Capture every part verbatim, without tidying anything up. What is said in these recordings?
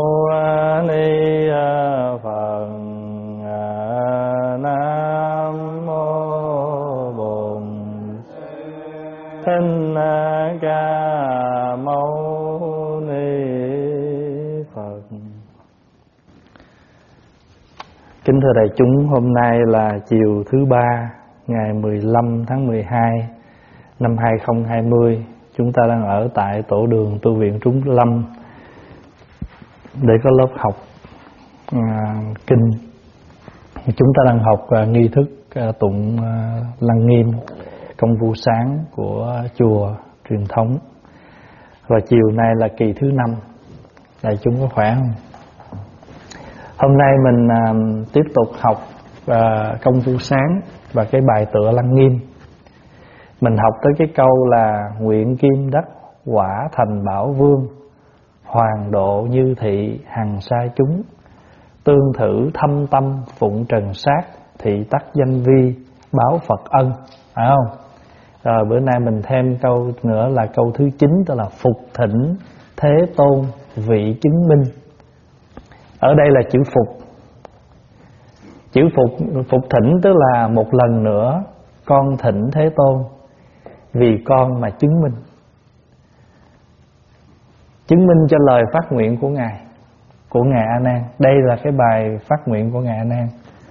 Ni Phật. Nam mô Bổn Thích Ca Mâu Ni Phật. Kính thưa đại chúng, hôm nay là chiều thứ ba, ngày mười lăm tháng mười hai năm hai không hai không. Chúng ta đang ở tại tổ đường tu viện Trúng Lâm để có lớp học à, kinh. Chúng ta đang học à, nghi thức à, tụng à, Lăng Nghiêm, công vụ sáng của chùa truyền thống. Và chiều nay là kỳ thứ năm. Đại chúng có khỏe không? Hôm nay mình à, tiếp tục học à, công vụ sáng và cái bài tựa Lăng Nghiêm. Mình học tới cái câu là nguyện kim đắc quả thành bảo vương, hoàng độ như thị hằng sa chúng, tương thử thâm tâm phụng trần sát, thị tắc danh vi báo Phật ân. Phải không? Rồi bữa nay mình thêm câu nữa là câu thứ chín, tức là phục thỉnh Thế Tôn vị chứng minh. Ở đây là chữ phục. Chữ phục, phục thỉnh tức là một lần nữa con thỉnh Thế Tôn vì con mà chứng minh. Chứng minh cho lời phát nguyện của Ngài, của Ngài A Nan. Đây là cái bài phát nguyện của Ngài A Nan.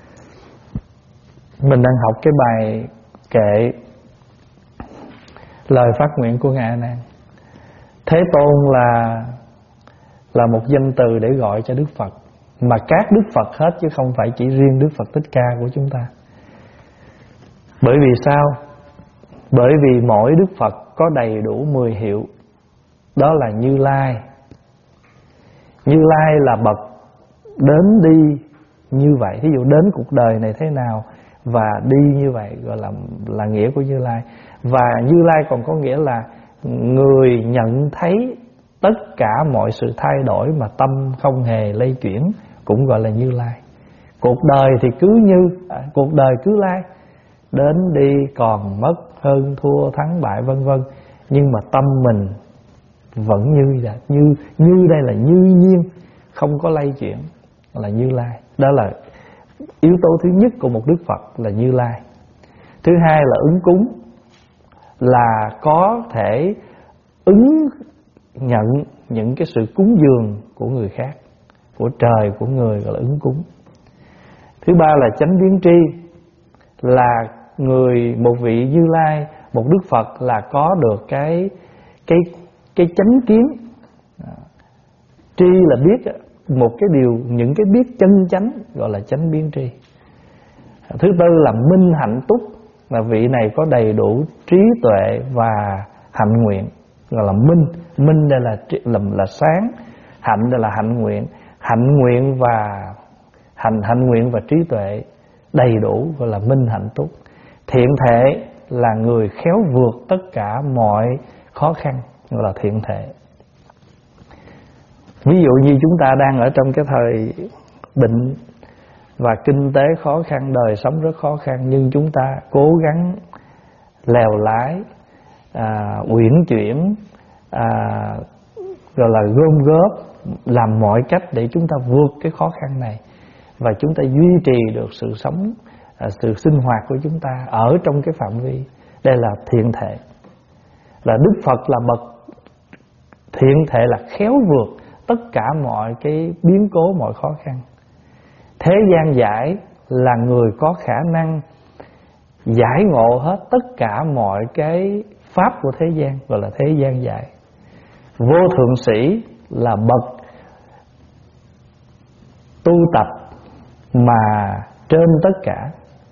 Mình đang học cái bài kệ lời phát nguyện của Ngài A Nan. Thế Tôn là là một danh từ để gọi cho Đức Phật, mà các Đức Phật hết chứ không phải chỉ riêng Đức Phật Thích Ca của chúng ta. Bởi vì sao? Bởi vì mỗi Đức Phật có đầy đủ mười hiệu. Đó là Như Lai. Như Lai là bậc đến đi như vậy. Thí dụ đến cuộc đời này thế nào và đi như vậy, gọi là là nghĩa của Như Lai. Và Như Lai còn có nghĩa là người nhận thấy tất cả mọi sự thay đổi mà tâm không hề lay chuyển, cũng gọi là Như Lai. Cuộc đời thì cứ như à, cuộc đời cứ lai, đến đi còn mất, hơn thua thắng bại vân vân, nhưng mà tâm mình vẫn như vậy, như như đây là như nhiên, không có lay chuyển, là Như Lai. Đó là yếu tố thứ nhất của một Đức Phật, là Như Lai. Thứ hai là ứng cúng, là có thể ứng nhận những cái sự cúng dường của người khác, của trời, của người, gọi là ứng cúng. Thứ ba là chánh biến tri, là người, một vị Như Lai, một Đức Phật là có được cái cái cái chánh kiến. Tri là biết một cái điều, những cái biết chân chánh, gọi là chánh biến tri. Thứ tư là minh hạnh túc, là vị này có đầy đủ trí tuệ và hạnh nguyện, gọi là minh. Minh đây là là, là sáng, hạnh đây là hạnh nguyện. Hạnh nguyện và hành hạnh nguyện và trí tuệ đầy đủ, gọi là minh hạnh túc. Thiện thể là người khéo vượt tất cả mọi khó khăn, gọi là thiện thể. Ví dụ như chúng ta đang ở trong cái thời bệnh và kinh tế khó khăn, đời sống rất khó khăn, nhưng chúng ta cố gắng lèo lái, à, uyển chuyển, à, gọi là gom góp, làm mọi cách để chúng ta vượt cái khó khăn này, và chúng ta duy trì được sự sống, à, sự sinh hoạt của chúng ta ở trong cái phạm vi. Đây là thiện thể. Là Đức Phật là bậc thiện thể, là khéo vượt tất cả mọi cái biến cố, mọi khó khăn. Thế gian giải là người có khả năng giải ngộ hết tất cả mọi cái pháp của thế gian, gọi là thế gian giải. Vô thượng sĩ là bậc tu tập mà trên tất cả.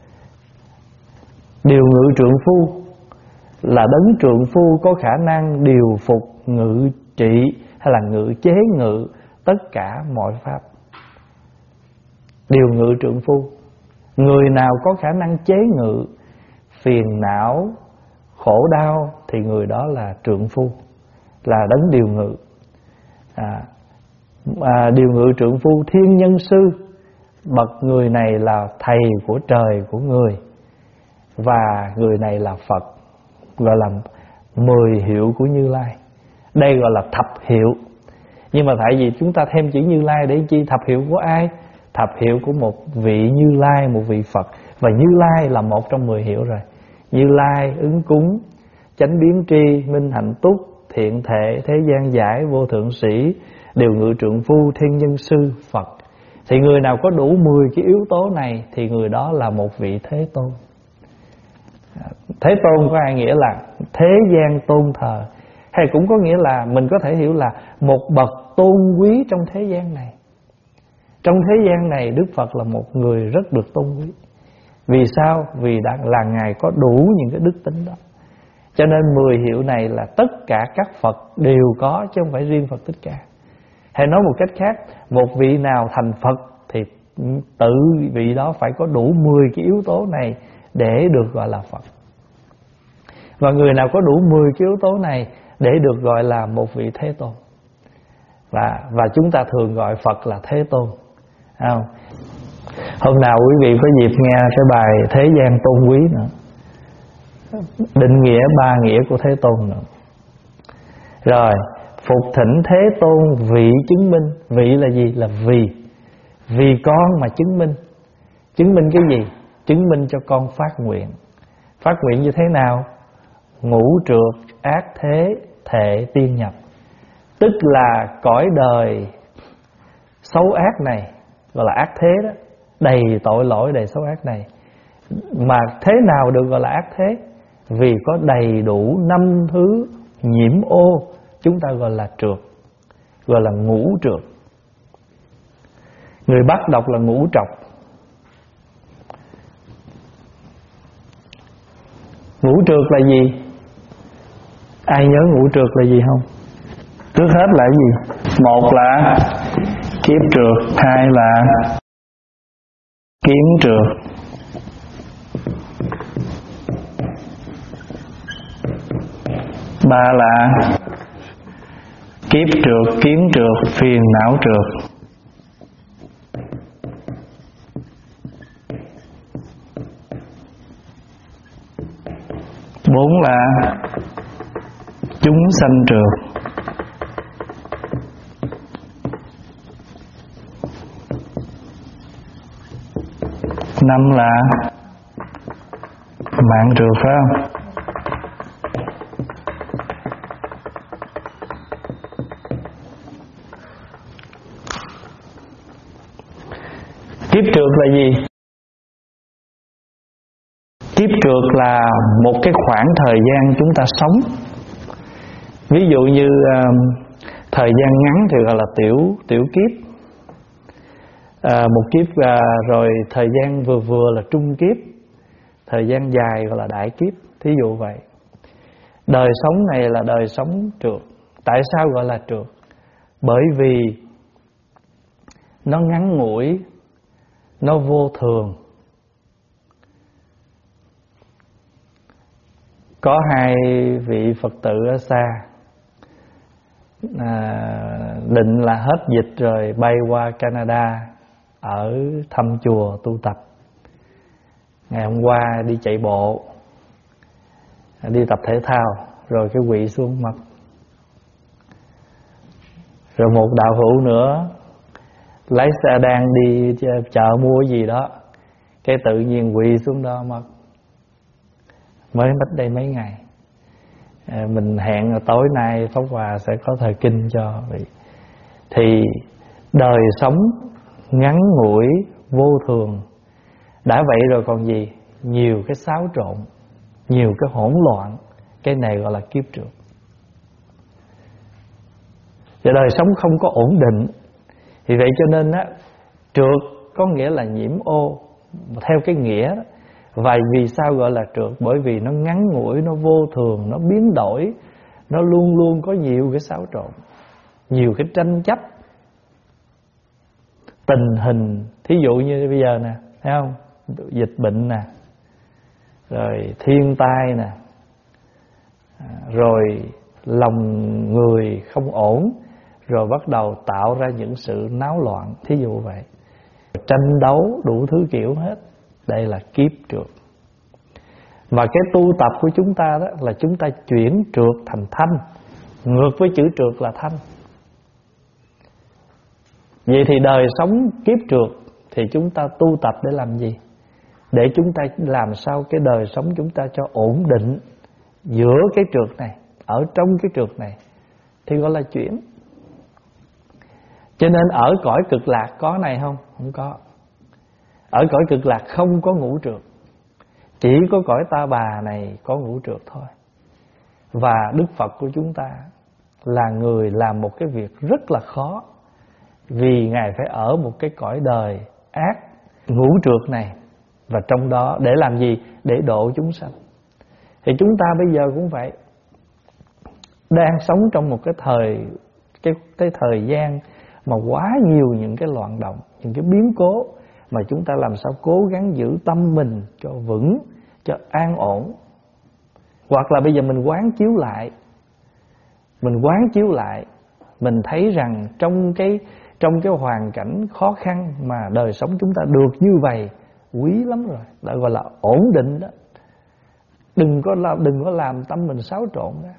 Điều ngự trượng phu là đấng trượng phu có khả năng điều phục, ngự trị hay là ngự chế ngự tất cả mọi pháp. Điều ngự trượng phu, người nào có khả năng chế ngự phiền não, khổ đau thì người đó là trượng phu, là đấng điều ngự. à, à, Điều ngự trượng phu thiên nhân sư, bậc người này là thầy của trời của người, và người này là Phật, gọi là mười hiệu của Như Lai. Đây gọi là thập hiệu. Nhưng mà tại vì chúng ta thêm chữ Như Lai để chi? Thập hiệu của ai? Thập hiệu của một vị Như Lai, một vị Phật. Và Như Lai là một trong mười hiệu rồi. Như Lai, ứng cúng, chánh biến tri, minh hạnh túc, thiện thệ, thế gian giải, vô thượng sĩ, điều ngự trượng phu, thiên nhân sư, Phật. Thì người nào có đủ mười cái yếu tố này thì người đó là một vị Thế Tôn. Thế Tôn có ai nghĩa là thế gian tôn thờ, hay cũng có nghĩa là mình có thể hiểu là một bậc tôn quý trong thế gian này. Trong thế gian này Đức Phật là một người rất được tôn quý. Vì sao? Vì đã là Ngài có đủ những cái đức tính đó. Cho nên mười hiệu này là tất cả các Phật đều có, chứ không phải riêng Phật Thích Ca. Hay nói một cách khác, một vị nào thành Phật thì tự vị đó phải có đủ mười cái yếu tố này để được gọi là Phật. Và người nào có đủ mười cái yếu tố này để được gọi là một vị Thế Tôn. Và, và chúng ta thường gọi Phật là Thế Tôn. Không? Hôm nào quý vị có dịp nghe cái bài Thế gian tôn quý nữa, định nghĩa ba nghĩa của Thế Tôn nữa. Rồi phục thỉnh Thế Tôn vị chứng minh. Vị là gì? Là vì. Vì con mà chứng minh. Chứng minh cái gì? Chứng minh cho con phát nguyện. Phát nguyện như thế nào? Ngũ trượt, ác thế, thệ tiên nhập. Tức là cõi đời xấu ác này, gọi là ác thế đó, đầy tội lỗi, đầy xấu ác này. Mà thế nào được gọi là ác thế? Vì có đầy đủ năm thứ nhiễm ô, chúng ta gọi là trượt, gọi là ngũ trượt. Người Bắc đọc là ngũ trọc. Ngũ trượt là gì? Ai nhớ ngũ trượt là gì không? Trước hết là cái gì? Một là kiếp trượt, hai là kiến trượt, ba là kiếp trượt, kiến trượt, phiền não trượt, bốn là chúng sanh trượt, năm là mạng trượt, phải không? Kiếp trượt là gì? Kiếp trượt là một cái khoảng thời gian chúng ta sống. Ví dụ như uh, thời gian ngắn thì gọi là tiểu tiểu kiếp, uh, một kiếp uh, rồi thời gian vừa vừa là trung kiếp, thời gian dài gọi là đại kiếp. Thí dụ vậy. Đời sống này là đời sống trượt. Tại sao gọi là trượt? Bởi vì nó ngắn ngủi, nó vô thường. Có hai vị Phật tử ở xa à, định là hết dịch rồi bay qua Canada ở thăm chùa tu tập. Ngày hôm qua đi chạy bộ, đi tập thể thao, rồi cái quỵ xuống mất. Rồi một đạo hữu nữa lái xe đang đi chợ mua cái gì đó, cái tự nhiên quỵ xuống đó mất. Mới mất đây mấy ngày. à, Mình hẹn là tối nay Pháp Hòa sẽ có thời kinh cho vị. Thì đời sống ngắn ngủi, vô thường. Đã vậy rồi còn gì? Nhiều cái xáo trộn, nhiều cái hỗn loạn. Cái này gọi là kiếp trượt. Và đời sống không có ổn định. Vì vậy cho nên á, trượt có nghĩa là nhiễm ô, theo cái nghĩa đó. Và vì sao gọi là trượt? Bởi vì nó ngắn ngủi, nó vô thường, nó biến đổi, nó luôn luôn có nhiều cái xáo trộn, nhiều cái tranh chấp, tình hình. Thí dụ như bây giờ nè, thấy không? Dịch bệnh nè, rồi thiên tai nè, rồi lòng người không ổn, rồi bắt đầu tạo ra những sự náo loạn. Thí dụ vậy. Tranh đấu đủ thứ kiểu hết. Đây là kiếp trượt. Và cái tu tập của chúng ta đó là chúng ta chuyển trượt thành thanh. Ngược với chữ trượt là thanh. Vậy thì đời sống kiếp trượt thì chúng ta tu tập để làm gì? Để chúng ta làm sao cái đời sống chúng ta cho ổn định giữa cái trượt này, ở trong cái trượt này thì gọi là chuyển. Cho nên ở cõi cực lạc có này không? Không có. Ở cõi cực lạc không có ngũ trượt. Chỉ có cõi Ta Bà này có ngũ trượt thôi. Và Đức Phật của chúng ta là người làm một cái việc rất là khó, vì Ngài phải ở một cái cõi đời ác ngũ trượt này. Và trong đó để làm gì? Để độ chúng sanh. Thì chúng ta bây giờ cũng vậy, đang sống trong một cái thời cái, cái thời gian mà quá nhiều những cái loạn động, những cái biến cố, mà chúng ta làm sao cố gắng giữ tâm mình cho vững, cho an ổn. Hoặc là bây giờ mình quán chiếu lại, mình quán chiếu lại, mình thấy rằng trong cái trong cái hoàn cảnh khó khăn mà đời sống chúng ta được như vậy quý lắm rồi, đã gọi là ổn định đó. Đừng có làm, đừng có làm tâm mình xáo trộn đó.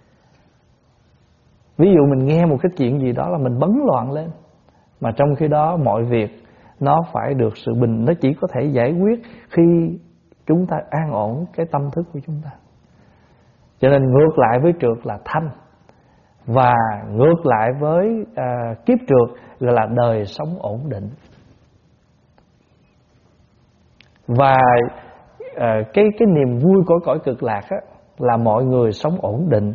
Ví dụ mình nghe một cái chuyện gì đó là mình bấn loạn lên, mà trong khi đó mọi việc nó phải được sự bình, nó chỉ có thể giải quyết khi chúng ta an ổn cái tâm thức của chúng ta. Cho nên ngược lại với trượt là thanh, và ngược lại với à, kiếp trượt gọi là đời sống ổn định. Và à, cái cái niềm vui của cõi cực lạc á, là mọi người sống ổn định.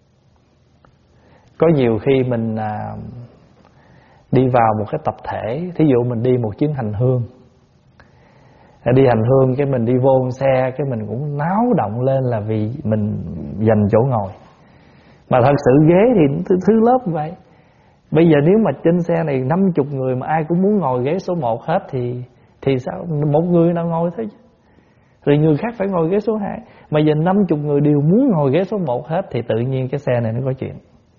Có nhiều khi mình à, đi vào một cái tập thể, thí dụ mình đi một chuyến hành hương, đi hành hương cái mình đi vô xe, cái mình cũng náo động lên là vì mình dành chỗ ngồi. Mà thật sự ghế thì thứ, thứ lớp vậy. Bây giờ nếu mà trên xe này năm mươi người mà ai cũng muốn ngồi ghế số một hết thì thì sao? Một người nào ngồi thôi, rồi người khác phải ngồi ghế số hai. Mà giờ năm mươi người đều muốn ngồi ghế số một hết thì tự nhiên cái xe này nó có chuyện.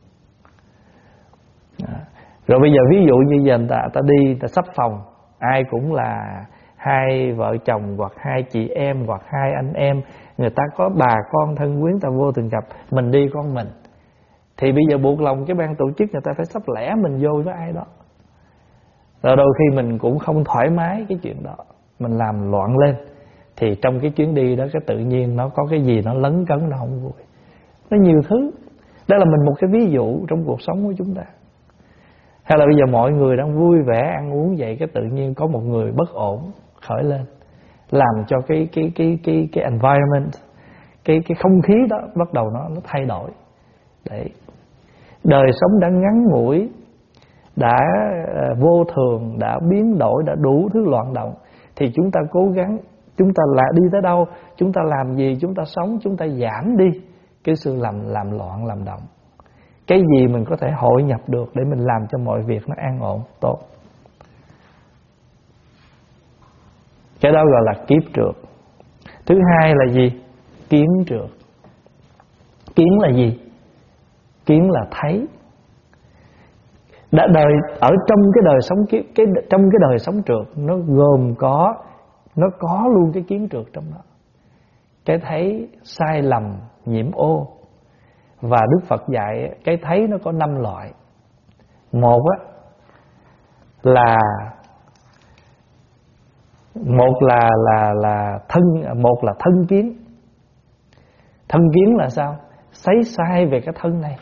Đó. Rồi bây giờ ví dụ như giờ người ta, ta đi, ta sắp phòng, ai cũng là hai vợ chồng hoặc hai chị em hoặc hai anh em, người ta có bà con thân quyến ta vô từng gặp, mình đi con mình, thì bây giờ buộc lòng cái ban tổ chức người ta phải sắp lẻ mình vô với ai đó. Rồi đôi khi mình cũng không thoải mái cái chuyện đó, mình làm loạn lên, thì trong cái chuyến đi đó cái tự nhiên nó có cái gì nó lấn cấn, nó không vui. Nó nhiều thứ. Đó là mình một cái ví dụ trong cuộc sống của chúng ta. Hay là bây giờ mọi người đang vui vẻ ăn uống vậy, cái tự nhiên có một người bất ổn khởi lên, làm cho cái cái cái cái cái environment, cái cái không khí đó bắt đầu nó nó thay đổi. Đấy. Đời sống đã ngắn ngủi, đã uh, vô thường, đã biến đổi, đã đủ thứ loạn động, thì chúng ta cố gắng, chúng ta là đi tới đâu, chúng ta làm gì, chúng ta sống, chúng ta giảm đi cái sự làm làm loạn, làm động. Cái gì mình có thể hội nhập được để mình làm cho mọi việc nó an ổn, tốt. Cái đó gọi là kiếp trượt. Thứ hai là gì? Kiến trượt. Kiến là gì? Kiến là thấy. Đã đời ở trong cái đời sống cái, cái trong cái đời sống trượt nó gồm có nó có luôn cái kiến trượt trong đó. Cái thấy sai lầm, nhiễm ô. Và Đức Phật dạy cái thấy nó có năm loại. Một á là một là là là thân một là thân kiến. Thân kiến là sao? Thấy sai về cái thân này.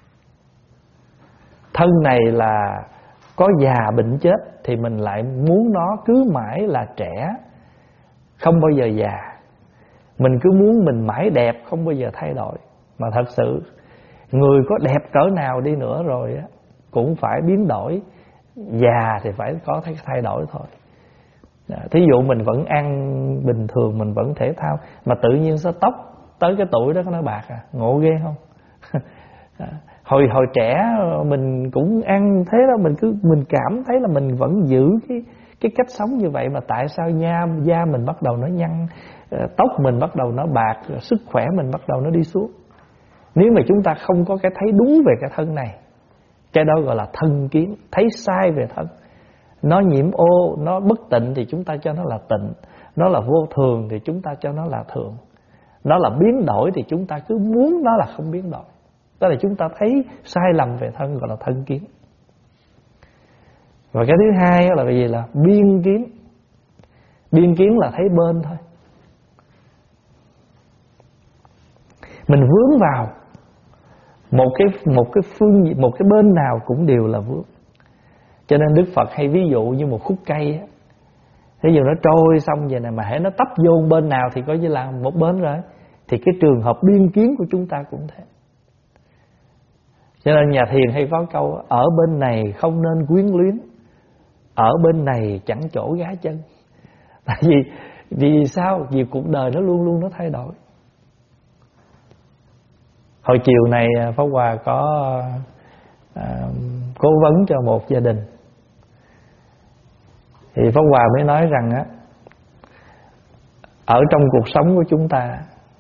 Thân này là có già bệnh chết, thì mình lại muốn nó cứ mãi là trẻ, không bao giờ già. Mình cứ muốn mình mãi đẹp, không bao giờ thay đổi. Mà thật sự người có đẹp cỡ nào đi nữa rồi á cũng phải biến đổi. Già thì phải có thay đổi thôi. Thí dụ mình vẫn ăn bình thường, mình vẫn thể thao, mà tự nhiên sao tóc tới cái tuổi đó nó bạc à? Ngộ ghê không? Hồi hồi trẻ mình cũng ăn thế đó, mình cứ mình cảm thấy là mình vẫn giữ cái cái cách sống như vậy, mà tại sao da da mình bắt đầu nó nhăn, tóc mình bắt đầu nó bạc, sức khỏe mình bắt đầu nó đi xuống. Nếu mà chúng ta không có cái thấy đúng về cái thân này, cái đó gọi là thân kiến, thấy sai về thân. Nó nhiễm ô, nó bất tịnh thì chúng ta cho nó là tịnh, nó là vô thường thì chúng ta cho nó là thường, nó là biến đổi thì chúng ta cứ muốn nó là không biến đổi. Đó là chúng ta thấy sai lầm về thân, gọi là thân kiến. Và cái thứ hai là cái gì? Là biên kiến. Biên kiến là thấy bên thôi. Mình vướng vào một cái một cái phương một cái bên nào cũng đều là vướng. Cho nên Đức Phật hay ví dụ như một khúc cây á, ví dụ nó trôi xong vậy này mà hễ nó tấp vô bên nào thì coi như là một bên rồi. Thì cái trường hợp biên kiến của chúng ta cũng thế. Cho nên nhà thiền hay có câu: ở bên này không nên quyến luyến, ở bên này chẳng chỗ gá chân. Tại vì vì sao? Vì cuộc đời nó luôn luôn nó thay đổi. Hồi chiều này Pháp Hòa có à, cố vấn cho một gia đình, thì Pháp Hòa mới nói rằng á, ở trong cuộc sống của chúng ta,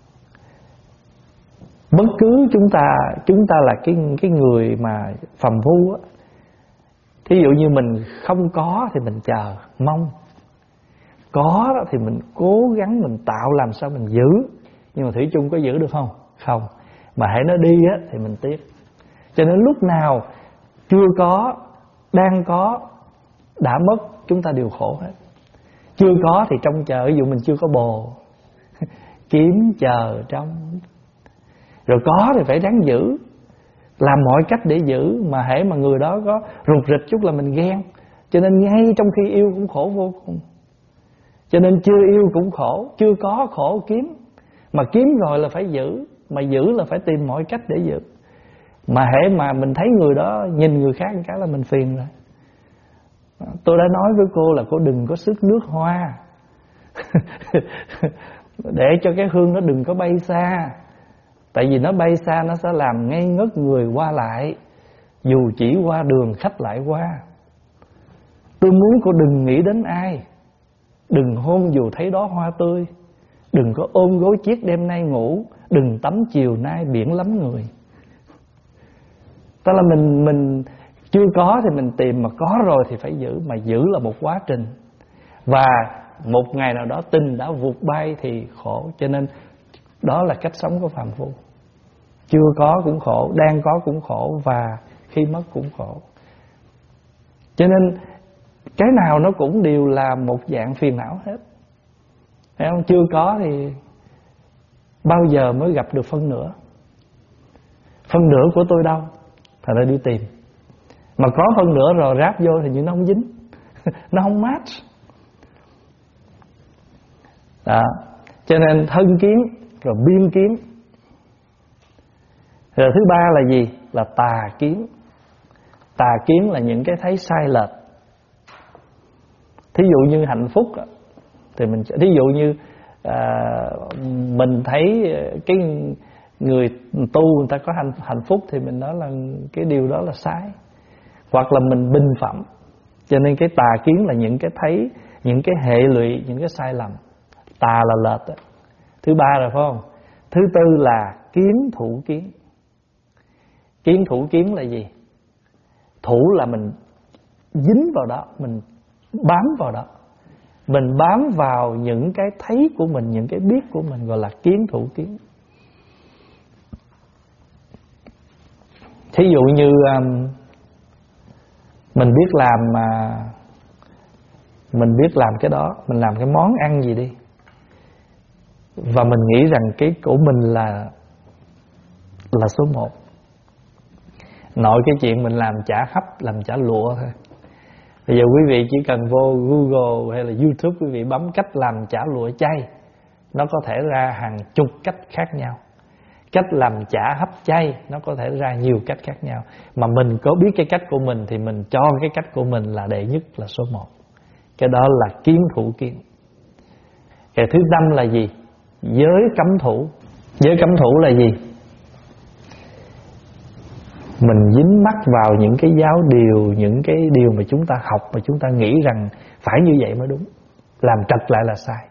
bất cứ chúng ta chúng ta là cái cái người mà phàm phu á, thí dụ như mình không có thì mình chờ mong, có đó thì mình cố gắng mình tạo làm sao mình giữ, nhưng mà thủy chung có giữ được không? Không. Mà hãy nó đi á thì mình tiếc. Cho nên lúc nào chưa có, đang có, đã mất, chúng ta đều khổ hết. Chưa có thì trông chờ, ví dụ mình chưa có bồ, kiếm chờ trong. Rồi có thì phải ráng giữ, làm mọi cách để giữ. Mà hễ mà người đó có rụt rịch chút là mình ghen. Cho nên ngay trong khi yêu cũng khổ vô cùng. Cho nên chưa yêu cũng khổ, chưa có khổ kiếm. Mà kiếm rồi là phải giữ, mà giữ là phải tìm mọi cách để giữ. Mà hễ mà mình thấy người đó nhìn người khác một cái là mình phiền rồi. Tôi đã nói với cô là cô đừng có sức nước hoa để cho cái hương nó đừng có bay xa. Tại vì nó bay xa nó sẽ làm ngây ngất người qua lại, dù chỉ qua đường khách lại qua. Tôi muốn cô đừng nghĩ đến ai, đừng hôn dù thấy đó hoa tươi, đừng có ôm gối chiếc đêm nay ngủ, đừng tắm chiều nay biển lắm người. Tức là mình mình chưa có thì mình tìm, mà có rồi thì phải giữ. Mà giữ là một quá trình, và một ngày nào đó tình đã vụt bay thì khổ. Cho nên đó là cách sống của phàm phu. Chưa có cũng khổ, đang có cũng khổ, và khi mất cũng khổ. Cho nên cái nào nó cũng đều là một dạng phiền não hết. Thấy không? Chưa có thì bao giờ mới gặp được phân nửa. Phân nửa của tôi đâu? Thật ra đi tìm. Mà có phân nửa rồi ráp vô thì như nó không dính nó không match. Đó. Cho nên thân kiến, rồi biên kiến. Rồi thứ ba là gì? Là tà kiến. Tà kiến là những cái thấy sai lệch. Thí dụ như hạnh phúc thì mình, thí dụ như à, mình thấy cái người tu người ta có hạnh, hạnh phúc thì mình nói là cái điều đó là sai, hoặc là mình bình phẩm. Cho nên cái tà kiến là những cái thấy, những cái hệ lụy, những cái sai lầm. Tà là lệch đó. Thứ ba rồi phải không? Thứ tư là kiến thủ kiến. Kiến thủ kiến là gì? Thủ là mình dính vào đó, mình bám vào đó, mình bám vào những cái thấy của mình, những cái biết của mình, gọi là kiến thủ kiến. Thí dụ như um, mình biết làm mà mình biết làm cái đó, mình làm cái món ăn gì đi, và mình nghĩ rằng cái của mình là là số một. Nội cái chuyện mình làm chả hấp, làm chả lụa thôi. Bây giờ quý vị chỉ cần vô Google hay là YouTube, quý vị bấm cách làm chả lụa chay, nó có thể ra hàng chục cách khác nhau. Cách làm chả hấp chay nó có thể ra nhiều cách khác nhau. Mà mình có biết cái cách của mình thì mình cho cái cách của mình là đệ nhất, là số một. Cái đó là kiến thủ kiến. Cái thứ năm là gì? Giới cấm thủ. Giới cấm thủ là gì? Mình dính mắc vào những cái giáo điều, những cái điều mà chúng ta học mà chúng ta nghĩ rằng phải như vậy mới đúng, làm trật lại là sai.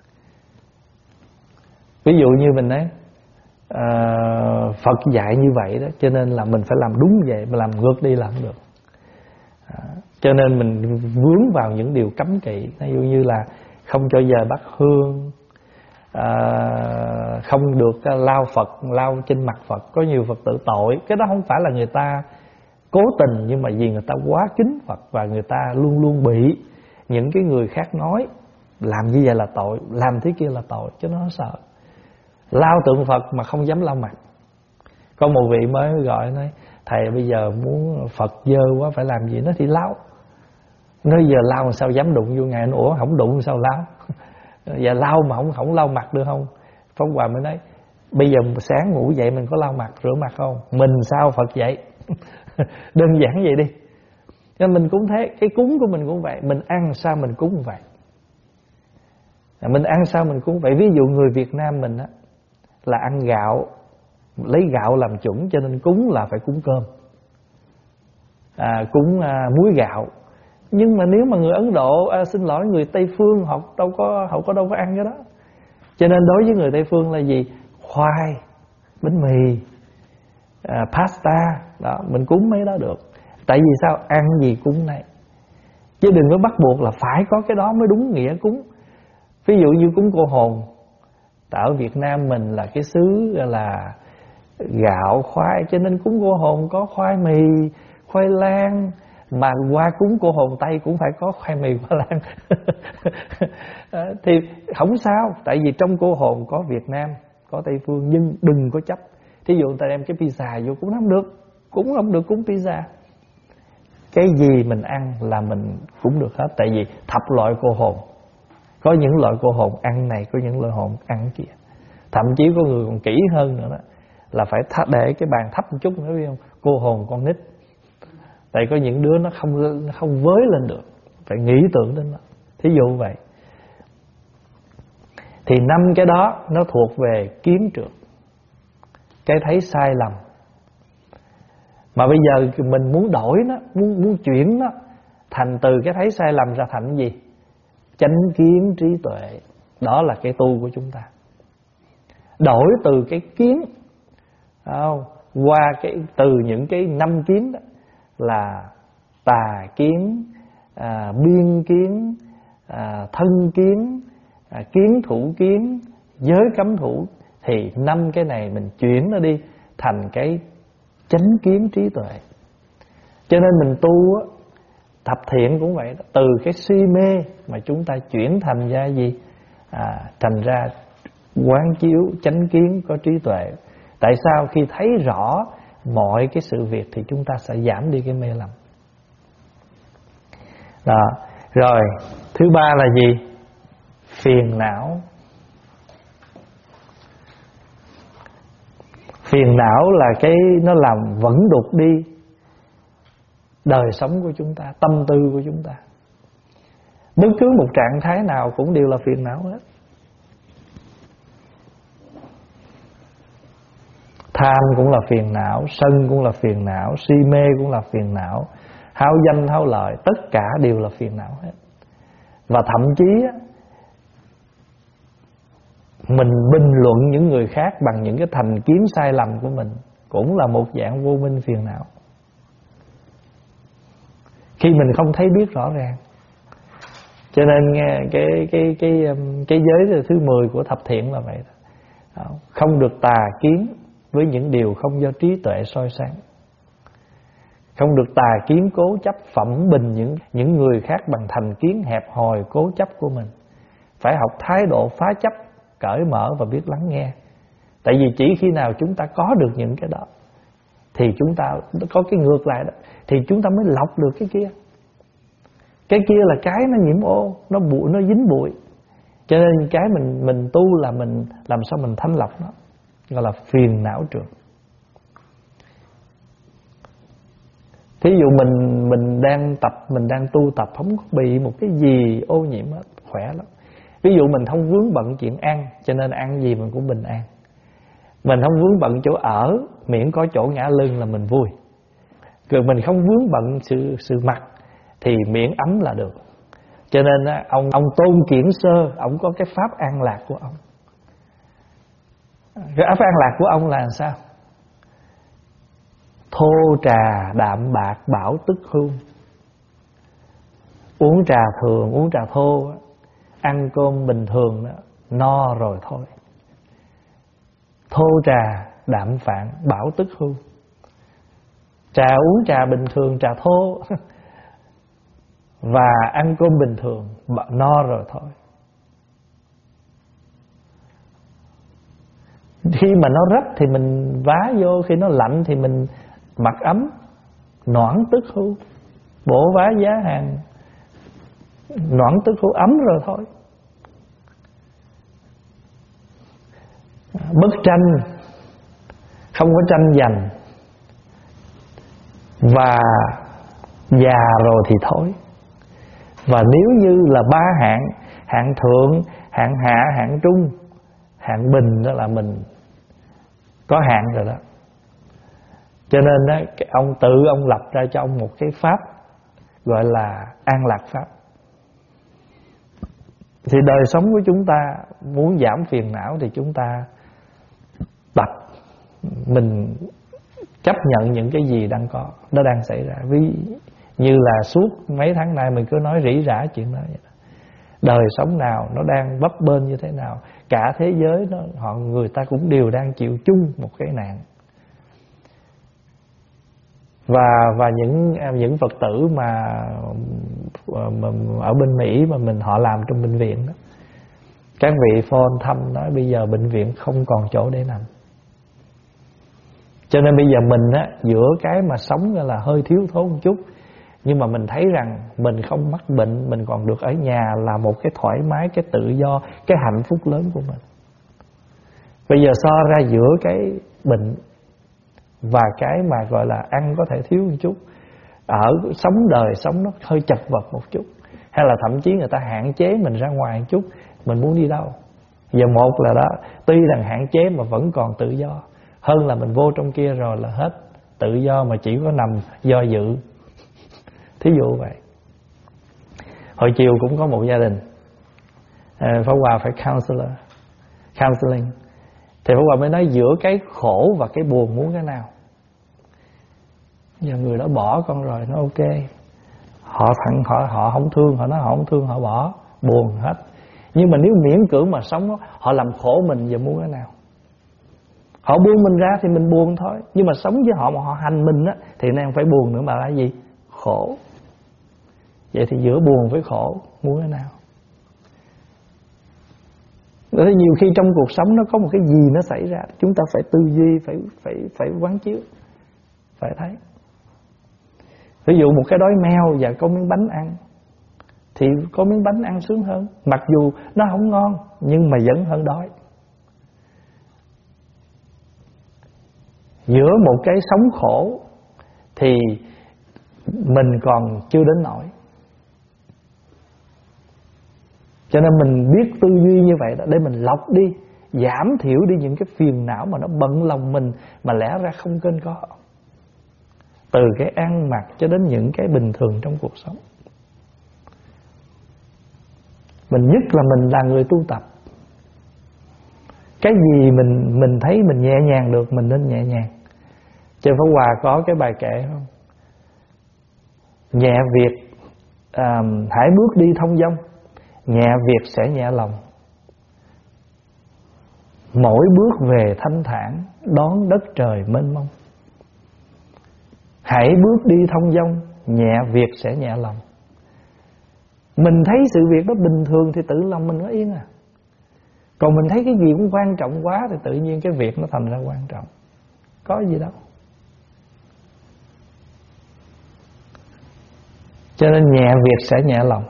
Ví dụ như mình nói à, Phật dạy như vậy đó, cho nên là mình phải làm đúng vậy, mà làm ngược đi là không được. à, Cho nên mình vướng vào những điều cấm kỵ. Ví dụ như là không cho giờ bắt hương, à, không được lao Phật, lao trên mặt Phật. Có nhiều Phật tử tội. Cái đó không phải là người ta cố tình, nhưng mà vì người ta quá kính Phật và người ta luôn luôn bị những cái người khác nói làm như vậy là tội, làm thế kia là tội, cho nó sợ. Lau tượng Phật mà không dám lau mặt. Có một vị mới gọi nói: thầy bây giờ muốn Phật dơ quá phải làm gì? Nó thì lau. Nói giờ lau làm sao dám đụng vô Ngài? Nó ủa không đụng sao lau? Giờ lau mà không không lau mặt được không? Pháp Hòa mới nói: bây giờ sáng ngủ dậy mình có lau mặt rửa mặt không? Mình sao Phật vậy? Đơn giản vậy đi. Nên mình cũng thế, cái cúng của mình cũng vậy. Mình ăn sao mình cúng vậy. Mình ăn sao mình cúng vậy. Ví dụ người Việt Nam mình á, là ăn gạo, lấy gạo làm chuẩn, cho nên cúng là phải cúng cơm, à, cúng à, muối gạo. Nhưng mà nếu mà người Ấn Độ, à, xin lỗi, người Tây Phương họ đâu có họ có đâu có ăn cái đó. Cho nên đối với người Tây Phương là gì? Khoai, bánh mì, à, pasta đó, mình cúng mấy đó được. Tại vì sao? Ăn gì cúng này, chứ đừng có bắt buộc là phải có cái đó mới đúng nghĩa cúng. Ví dụ như cúng cô hồn, ở Việt Nam mình là cái xứ là gạo khoai, cho nên cúng cô hồn có khoai mì, khoai lang. Mà qua cúng cô hồn Tây cũng phải có khoai mì, khoai lang. Thì không sao, tại vì trong cô hồn có Việt Nam, có Tây Phương, nhưng đừng có chấp. Thí dụ người ta đem cái pizza vô cũng không được, cũng không được cúng pizza. Cái gì mình ăn là mình cũng được hết. Tại vì thập loại cô hồn, có những loại cô hồn ăn này, có những loại hồn ăn kia. Thậm chí có người còn kỹ hơn nữa đó, là phải để cái bàn thấp một chút nữa, biết không? Cô hồn con nít. Tại có những đứa nó không nó không với lên được, phải nghĩ tưởng đến nó. Thí dụ vậy. Thì năm cái đó nó thuộc về kiến trượt, cái thấy sai lầm. Mà bây giờ mình muốn đổi nó, muốn muốn chuyển nó thành từ cái thấy sai lầm ra thành gì? Chánh kiến trí tuệ. Đó là cái tu của chúng ta. Đổi từ cái kiến không, qua cái từ những cái năm kiến đó, là tà kiến, à, biên kiến, à, thân kiến, à, kiến thủ kiến, giới cấm thủ. Thì năm cái này mình chuyển nó đi thành cái chánh kiến trí tuệ. Cho nên mình tu á, thập thiện cũng vậy đó. Từ cái si mê mà chúng ta chuyển thành ra gì? À, thành ra quán chiếu chánh kiến có trí tuệ. Tại sao? Khi thấy rõ mọi cái sự việc thì chúng ta sẽ giảm đi cái mê lầm. Đó. Rồi thứ ba là gì? Phiền não. Phiền não là cái nó làm vẫn đục đi đời sống của chúng ta, tâm tư của chúng ta. Bất cứ một trạng thái nào cũng đều là phiền não hết. Tham cũng là phiền não, sân cũng là phiền não, si mê cũng là phiền não, hao danh hao lợi, tất cả đều là phiền não hết. Và thậm chí mình bình luận những người khác bằng những cái thành kiến sai lầm của mình cũng là một dạng vô minh phiền não. Khi mình không thấy biết rõ ràng. Cho nên nghe cái cái cái cái giới thứ mười của thập thiện là vậy đó. Không được tà kiến với những điều không do trí tuệ soi sáng. Không được tà kiến cố chấp phẩm bình những những người khác bằng thành kiến hẹp hòi cố chấp của mình. Phải học thái độ phá chấp, cởi mở và biết lắng nghe. Tại vì chỉ khi nào chúng ta có được những cái đó thì chúng ta có cái ngược lại đó, thì chúng ta mới lọc được cái kia. Cái kia là cái nó nhiễm ô, nó bụi, nó dính bụi. Cho nên cái mình mình tu là mình làm sao mình thanh lọc nó, gọi là phiền não trượt. Thí dụ mình mình đang tập, mình đang tu tập không có bị một cái gì ô nhiễm hết, khỏe lắm. Ví dụ mình không vướng bận chuyện ăn, cho nên ăn gì mình cũng bình an. Mình không vướng bận chỗ ở, miễn có chỗ ngả lưng là mình vui. Rồi mình không vướng bận sự sự mặc thì miễn ấm là được. Cho nên ông ông Tôn Kiển Sơ, ông có cái pháp an lạc của ông. Cái pháp an lạc của ông là sao? Thô trà đạm bạc bảo tức hương. Uống trà thường, uống trà thô, ăn cơm bình thường đó, no rồi thôi. Thô trà đạm phạn bảo tức hương. Trà uống trà bình thường, trà thô và ăn cơm bình thường, no rồi thôi. Khi mà nó rách thì mình vá vô, khi nó lạnh thì mình mặc ấm, noãn tức hưu, bổ vá giá hàng, noãn tức hưu ấm rồi thôi. Bức tranh không có tranh giành, và già rồi thì thôi. Và nếu như là ba hạng, hạng thượng, hạng hạ, hạng trung, hạng bình, đó là mình có hạng rồi đó. Cho nên đó, ông tự ông lập ra cho ông một cái pháp gọi là an lạc pháp. Thì đời sống của chúng ta muốn giảm phiền não thì chúng ta tập mình chấp nhận những cái gì đang có, nó đang xảy ra. Ví như là suốt mấy tháng nay mình cứ nói rỉ rả chuyện đó vậy đó. Đời sống nào nó đang bấp bênh như thế nào, cả thế giới nó, họ người ta cũng đều đang chịu chung một cái nạn. Và và những những Phật tử mà, mà ở bên Mỹ mà mình họ làm trong bệnh viện đó, các vị phone thăm nói bây giờ bệnh viện không còn chỗ để nằm. Cho nên bây giờ mình á, giữa cái mà sống là hơi thiếu thốn một chút, nhưng mà mình thấy rằng mình không mắc bệnh, mình còn được ở nhà là một cái thoải mái, cái tự do, cái hạnh phúc lớn của mình. Bây giờ so ra giữa cái bệnh và cái mà gọi là ăn có thể thiếu một chút, ở sống đời sống nó hơi chật vật một chút, hay là thậm chí người ta hạn chế mình ra ngoài một chút, mình muốn đi đâu. Giờ một là đó, tuy rằng hạn chế mà vẫn còn tự do, hơn là mình vô trong kia rồi là hết tự do mà chỉ có nằm do dự. Thí dụ vậy. Hồi chiều cũng có một gia đình à, Pháp Hòa phải counselor, counseling. Thì Pháp Hòa mới nói giữa cái khổ và cái buồn muốn cái nào. Giờ người đó bỏ con rồi, nó ok. Họ thẳng họ họ không thương, họ nói họ không thương, họ bỏ, buồn hết. Nhưng mà nếu miễn cưỡng mà sống, họ làm khổ mình, giờ muốn cái nào? Họ buông mình ra thì mình buồn thôi. Nhưng mà sống với họ mà họ hành mình á, thì nay không phải buồn nữa mà là gì? Khổ. Vậy thì giữa buồn với khổ, muốn cái nào? Bởi nhiều khi trong cuộc sống nó có một cái gì nó xảy ra, chúng ta phải tư duy, phải phải phải quán chiếu, phải thấy. Ví dụ một cái đói meo và có miếng bánh ăn, thì có miếng bánh ăn sướng hơn. Mặc dù nó không ngon, nhưng mà vẫn hơn đói. Giữa một cái sống khổ thì mình còn chưa đến nỗi. Cho nên mình biết tư duy như vậy đó, để mình lọc đi, giảm thiểu đi những cái phiền não mà nó bận lòng mình, mà lẽ ra không nên có. Từ cái ăn mặc cho đến những cái bình thường trong cuộc sống. Mình nhất là mình là người tu tập. Cái gì mình mình thấy mình nhẹ nhàng được, mình nên nhẹ nhàng. Trên Pháp Hòa có cái bài kệ không? Nhẹ việc à, hãy bước đi thông dong, nhẹ việc sẽ nhẹ lòng. Mỗi bước về thanh thản, đón đất trời mênh mông. Hãy bước đi thông dong, nhẹ việc sẽ nhẹ lòng. Mình thấy sự việc đó bình thường thì tự lòng mình nó yên à. Còn mình thấy cái gì cũng quan trọng quá thì tự nhiên cái việc nó thành ra quan trọng. Có gì đâu. Cho nên nhẹ việc sẽ nhẹ lòng.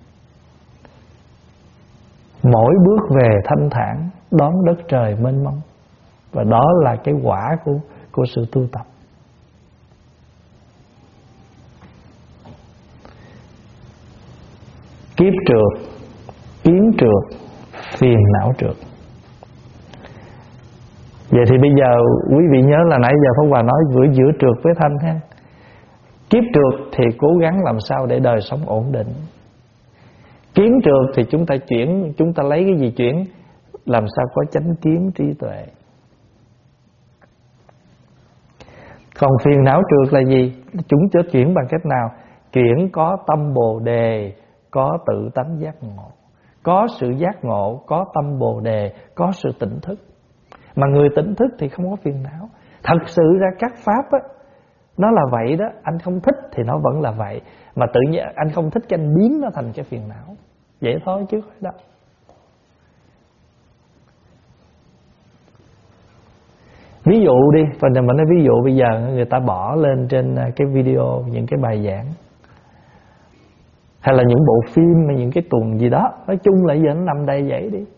Mỗi bước về thanh thản, đón đất trời mênh mông. Và đó là cái quả của, của sự tu tập. Kiếp trượt, yến trượt, phiền não trượt. Vậy thì bây giờ quý vị nhớ là nãy giờ Pháp Hòa nói giữa giữa trượt với thanh ha. Kiếp trượt thì cố gắng làm sao để đời sống ổn định. Kiến trượt thì chúng ta chuyển, chúng ta lấy cái gì chuyển? Làm sao có chánh kiến trí tuệ. Còn phiền não trượt là gì? Chúng cho chuyển bằng cách nào? Chuyển có tâm Bồ Đề, có tự tánh giác ngộ. Có sự giác ngộ, có tâm Bồ Đề, có sự tỉnh thức. Mà người tỉnh thức thì không có phiền não. Thật sự ra các pháp á, Nó là vậy đó. Anh không thích thì nó vẫn là vậy. Mà tự nhiên anh không thích cái anh biến nó thành cái phiền não. Vậy thôi chứ không đó. Ví dụ đi, phần này mình nói ví dụ bây giờ người ta bỏ lên trên cái video những cái bài giảng, hay là những bộ phim, hay những cái tuần gì đó, nói chung là giờ nó nằm đây vậy đi.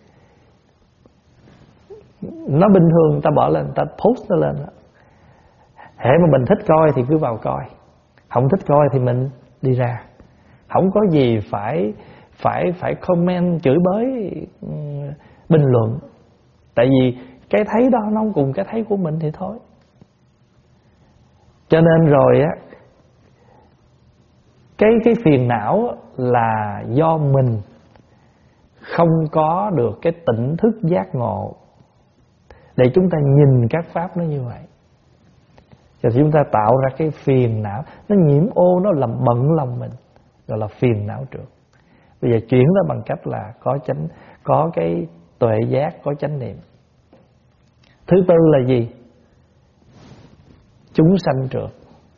Nó bình thường người ta bỏ lên, người ta post nó lên đó. Hễ mà mình thích coi thì cứ vào coi, không thích coi thì mình đi ra. Không có gì phải phải phải comment, chửi bới, bình luận. Tại vì cái thấy đó nó không cùng cái thấy của mình thì thôi. Cho nên rồi á, cái cái phiền não là do mình không có được cái tỉnh thức giác ngộ để chúng ta nhìn các pháp nó như vậy. Rồi chúng ta tạo ra cái phiền não, nó nhiễm ô, nó làm bận lòng mình, gọi là phiền não trượt. Bây giờ chuyển nó bằng cách là có chánh, có cái tuệ giác, có chánh niệm. Thứ tư là gì? Chúng sanh trượt.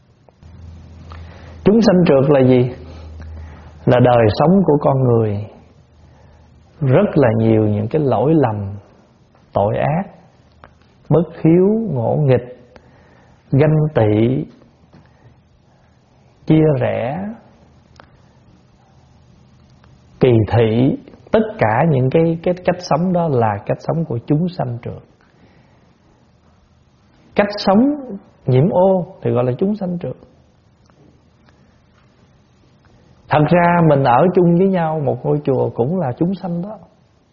Chúng sanh trượt là gì? Là đời sống của con người rất là nhiều những cái lỗi lầm, tội ác, bất hiếu, ngỗ nghịch, ganh tị, chia rẽ, kỳ thị. Tất cả những cái, cái cách sống đó là cách sống của chúng sanh trượt. Cách sống nhiễm ô thì gọi là chúng sanh trượt. Thật ra mình ở chung với nhau một ngôi chùa cũng là chúng sanh đó.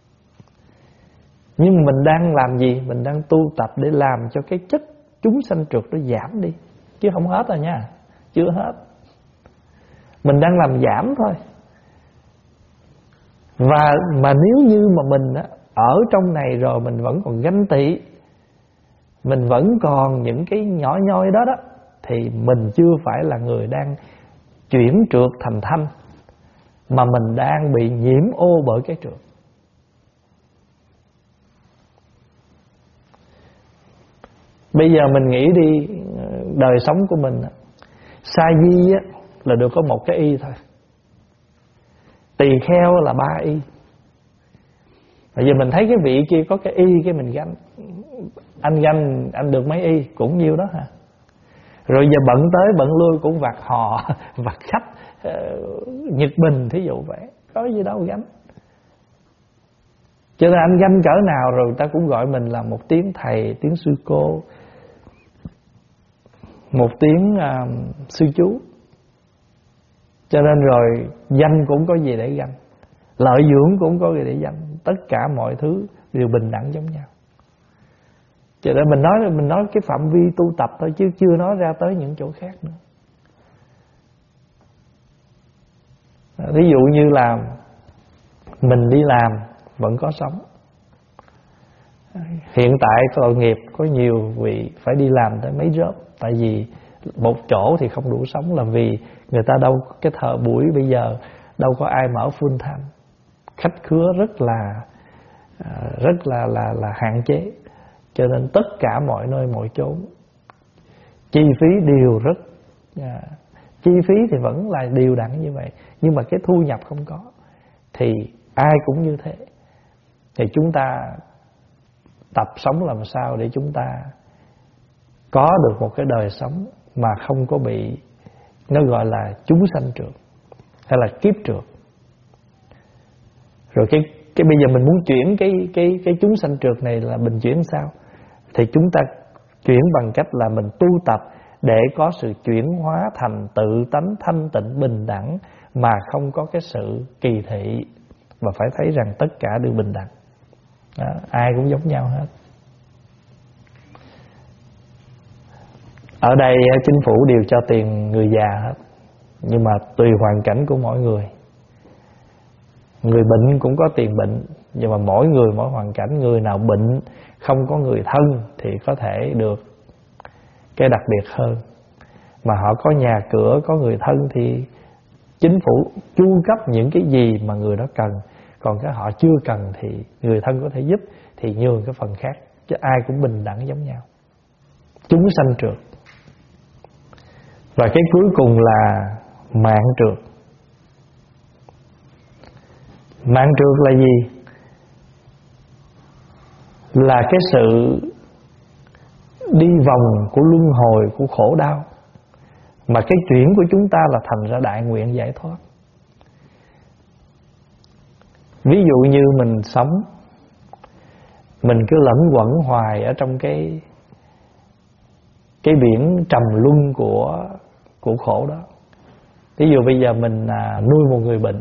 Nhưng mình đang làm gì? Mình đang tu tập để làm cho cái chất chúng sanh trượt nó giảm đi. Chứ không hết rồi nha. Chưa hết. Mình đang làm giảm thôi. Và mà nếu như mà mình ở trong này rồi mình vẫn còn ganh tị, mình vẫn còn những cái nhỏ nhoi đó đó, thì mình chưa phải là người đang chuyển trượt thành thanh, mà mình đang bị nhiễm ô bởi cái trượt. Bây giờ mình nghĩ đi, đời sống của mình sa di á, là được có một cái y thôi, tỳ kheo là ba y. Bây giờ mình thấy cái vị kia có cái y, cái mình ganh. Anh ganh, anh được mấy y cũng nhiêu đó hả? Rồi giờ bận tới bận lui cũng vặt họ, vặt khách, nhiệt bình thí dụ vậy. Có gì đâu gánh. Cho nên anh ganh cỡ nào rồi người ta cũng gọi mình là một tiếng thầy, tiếng sư cô, một tiếng uh, sư chú. Cho nên rồi danh cũng có gì để ganh, lợi dưỡng cũng có gì để ganh. Tất cả mọi thứ đều bình đẳng giống nhau. Cho nên mình nói mình nói cái phạm vi tu tập thôi, chứ chưa nói ra tới những chỗ khác nữa. Ví dụ như là mình đi làm vẫn có sống. Hiện tại tội nghiệp có nhiều vị phải đi làm tới mấy job. Tại vì một chỗ thì không đủ sống, là vì người ta đâu, cái thời buổi bây giờ đâu có ai mở full time. Khách khứa rất là rất là là là hạn chế. Cho nên tất cả mọi nơi mọi chốn chi phí đều rất à, chi phí thì vẫn là đều đặn như vậy, nhưng mà cái thu nhập không có. Thì ai cũng như thế. Thì chúng ta tập sống làm sao để chúng ta có được một cái đời sống mà không có bị, nó gọi là chúng sanh trượt hay là kiếp trượt. Rồi cái cái bây giờ mình muốn chuyển cái cái cái chúng sanh trượt này là mình chuyển sao? Thì chúng ta chuyển bằng cách là mình tu tập để có sự chuyển hóa thành tự tánh thanh tịnh bình đẳng, mà không có cái sự kỳ thị, và phải thấy rằng tất cả đều bình đẳng. Đó, ai cũng giống nhau hết. Ở đây chính phủ đều cho tiền người già hết, nhưng mà tùy hoàn cảnh của mỗi người. Người bệnh cũng có tiền bệnh, nhưng mà mỗi người mỗi hoàn cảnh. Người nào bệnh không có người thân thì có thể được cái đặc biệt hơn. Mà họ có nhà cửa, có người thân thì chính phủ chu cấp những cái gì mà người đó cần. Còn cái họ chưa cần thì người thân có thể giúp, thì nhường cái phần khác. Chứ ai cũng bình đẳng giống nhau. Chúng sanh trượt. Và cái cuối cùng là mạng trượt. Mạng trượt là gì? Là cái sự đi vòng của luân hồi, của khổ đau, mà cái chuyển của chúng ta là thành ra đại nguyện giải thoát. Ví dụ như mình sống, mình cứ lẫn quẩn hoài ở trong cái cái biển trầm luân của của khổ đó. Ví dụ bây giờ mình à, nuôi một người bệnh,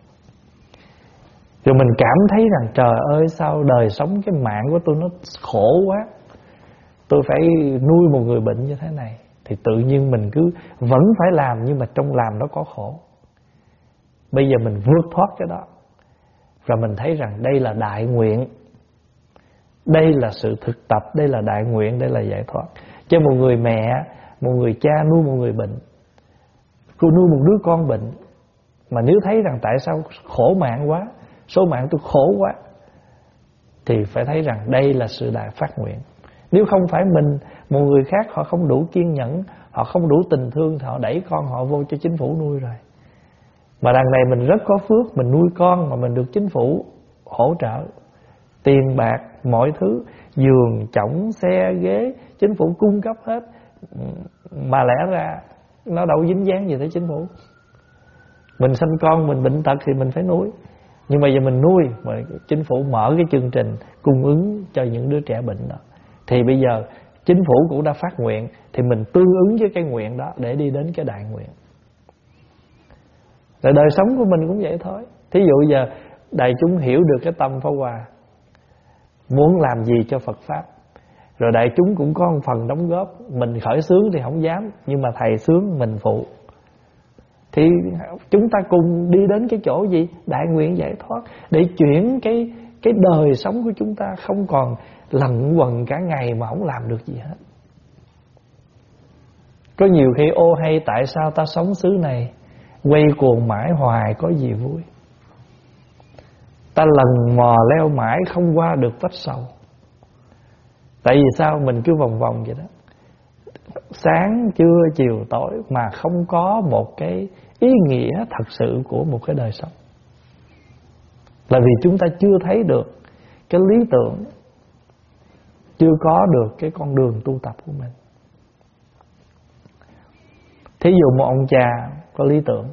rồi mình cảm thấy rằng trời ơi sao đời sống cái mạng của tôi nó khổ quá, tôi phải nuôi một người bệnh như thế này. Thì tự nhiên mình cứ vẫn phải làm, nhưng mà trong làm nó có khổ. Bây giờ mình vượt thoát cái đó, rồi mình thấy rằng đây là đại nguyện, đây là sự thực tập, đây là đại nguyện, đây là giải thoát. Cho một người mẹ, một người cha nuôi một người bệnh, cô nuôi một đứa con bệnh, mà nếu thấy rằng tại sao khổ mạng quá, số mạng tôi khổ quá, thì phải thấy rằng đây là sự đại phát nguyện. Nếu không phải mình, một người khác họ không đủ kiên nhẫn, họ không đủ tình thương, thì họ đẩy con họ vô cho chính phủ nuôi rồi. Mà đằng này mình rất có phước, mình nuôi con mà mình được chính phủ hỗ trợ tiền bạc, mọi thứ, giường, chõng, xe, ghế, chính phủ cung cấp hết. Mà lẽ ra nó đâu dính dáng gì tới chính phủ. Mình sinh con, mình bệnh tật thì mình phải nuôi, nhưng mà giờ mình nuôi mà chính phủ mở cái chương trình cung ứng cho những đứa trẻ bệnh đó, thì bây giờ chính phủ cũng đã phát nguyện, thì mình tương ứng với cái nguyện đó để đi đến cái đại nguyện. Rồi đời sống của mình cũng vậy thôi. Thí dụ giờ đại chúng hiểu được cái tâm Pháp Hòa, muốn làm gì cho Phật Pháp, rồi đại chúng cũng có một phần đóng góp. Mình khởi xướng thì không dám, nhưng mà thầy xướng mình phụ, thì chúng ta cùng đi đến cái chỗ gì? Đại nguyện giải thoát, để chuyển cái, cái đời sống của chúng ta không còn lẩn quẩn cả ngày mà không làm được gì hết. Có nhiều khi ô hay tại sao ta sống xứ này quay cuồng mãi hoài có gì vui, ta lần mò leo mãi không qua được vách sầu. Tại vì sao? Mình cứ vòng vòng vậy đó, sáng trưa chiều tối, mà không có một cái ý nghĩa thật sự của một cái đời sống. Là vì chúng ta chưa thấy được cái lý tưởng, chưa có được cái con đường tu tập của mình. Thí dụ một ông cha có lý tưởng,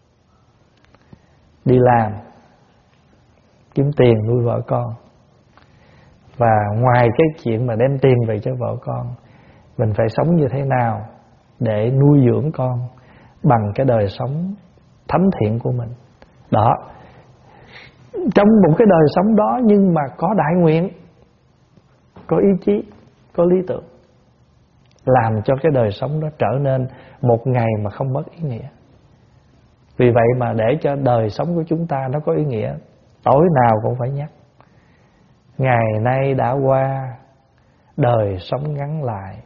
đi làm kiếm tiền nuôi vợ con, và ngoài cái chuyện mà đem tiền về cho vợ con, mình phải sống như thế nào để nuôi dưỡng con bằng cái đời sống thánh thiện của mình. Đó, trong một cái đời sống đó nhưng mà có đại nguyện, có ý chí, có lý tưởng, làm cho cái đời sống đó trở nên một ngày mà không mất ý nghĩa. Vì vậy mà để cho đời sống của chúng ta nó có ý nghĩa, tối nào cũng phải nhắc: ngày nay đã qua, đời sống ngắn lại.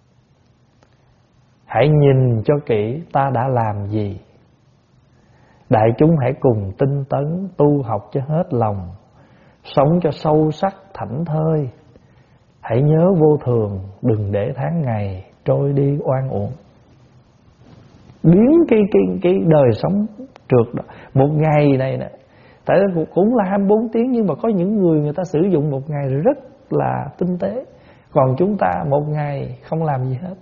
Hãy nhìn cho kỹ ta đã làm gì. Đại chúng hãy cùng tinh tấn tu học cho hết lòng, sống cho sâu sắc thảnh thơi. Hãy nhớ vô thường, đừng để tháng ngày trôi đi oan uổng. Biến cái, cái, cái đời sống trượt đó, một ngày này nè, tại cũng là hai mươi bốn tiếng, nhưng mà có những người người ta sử dụng một ngày rất là tinh tế, còn chúng ta một ngày không làm gì hết.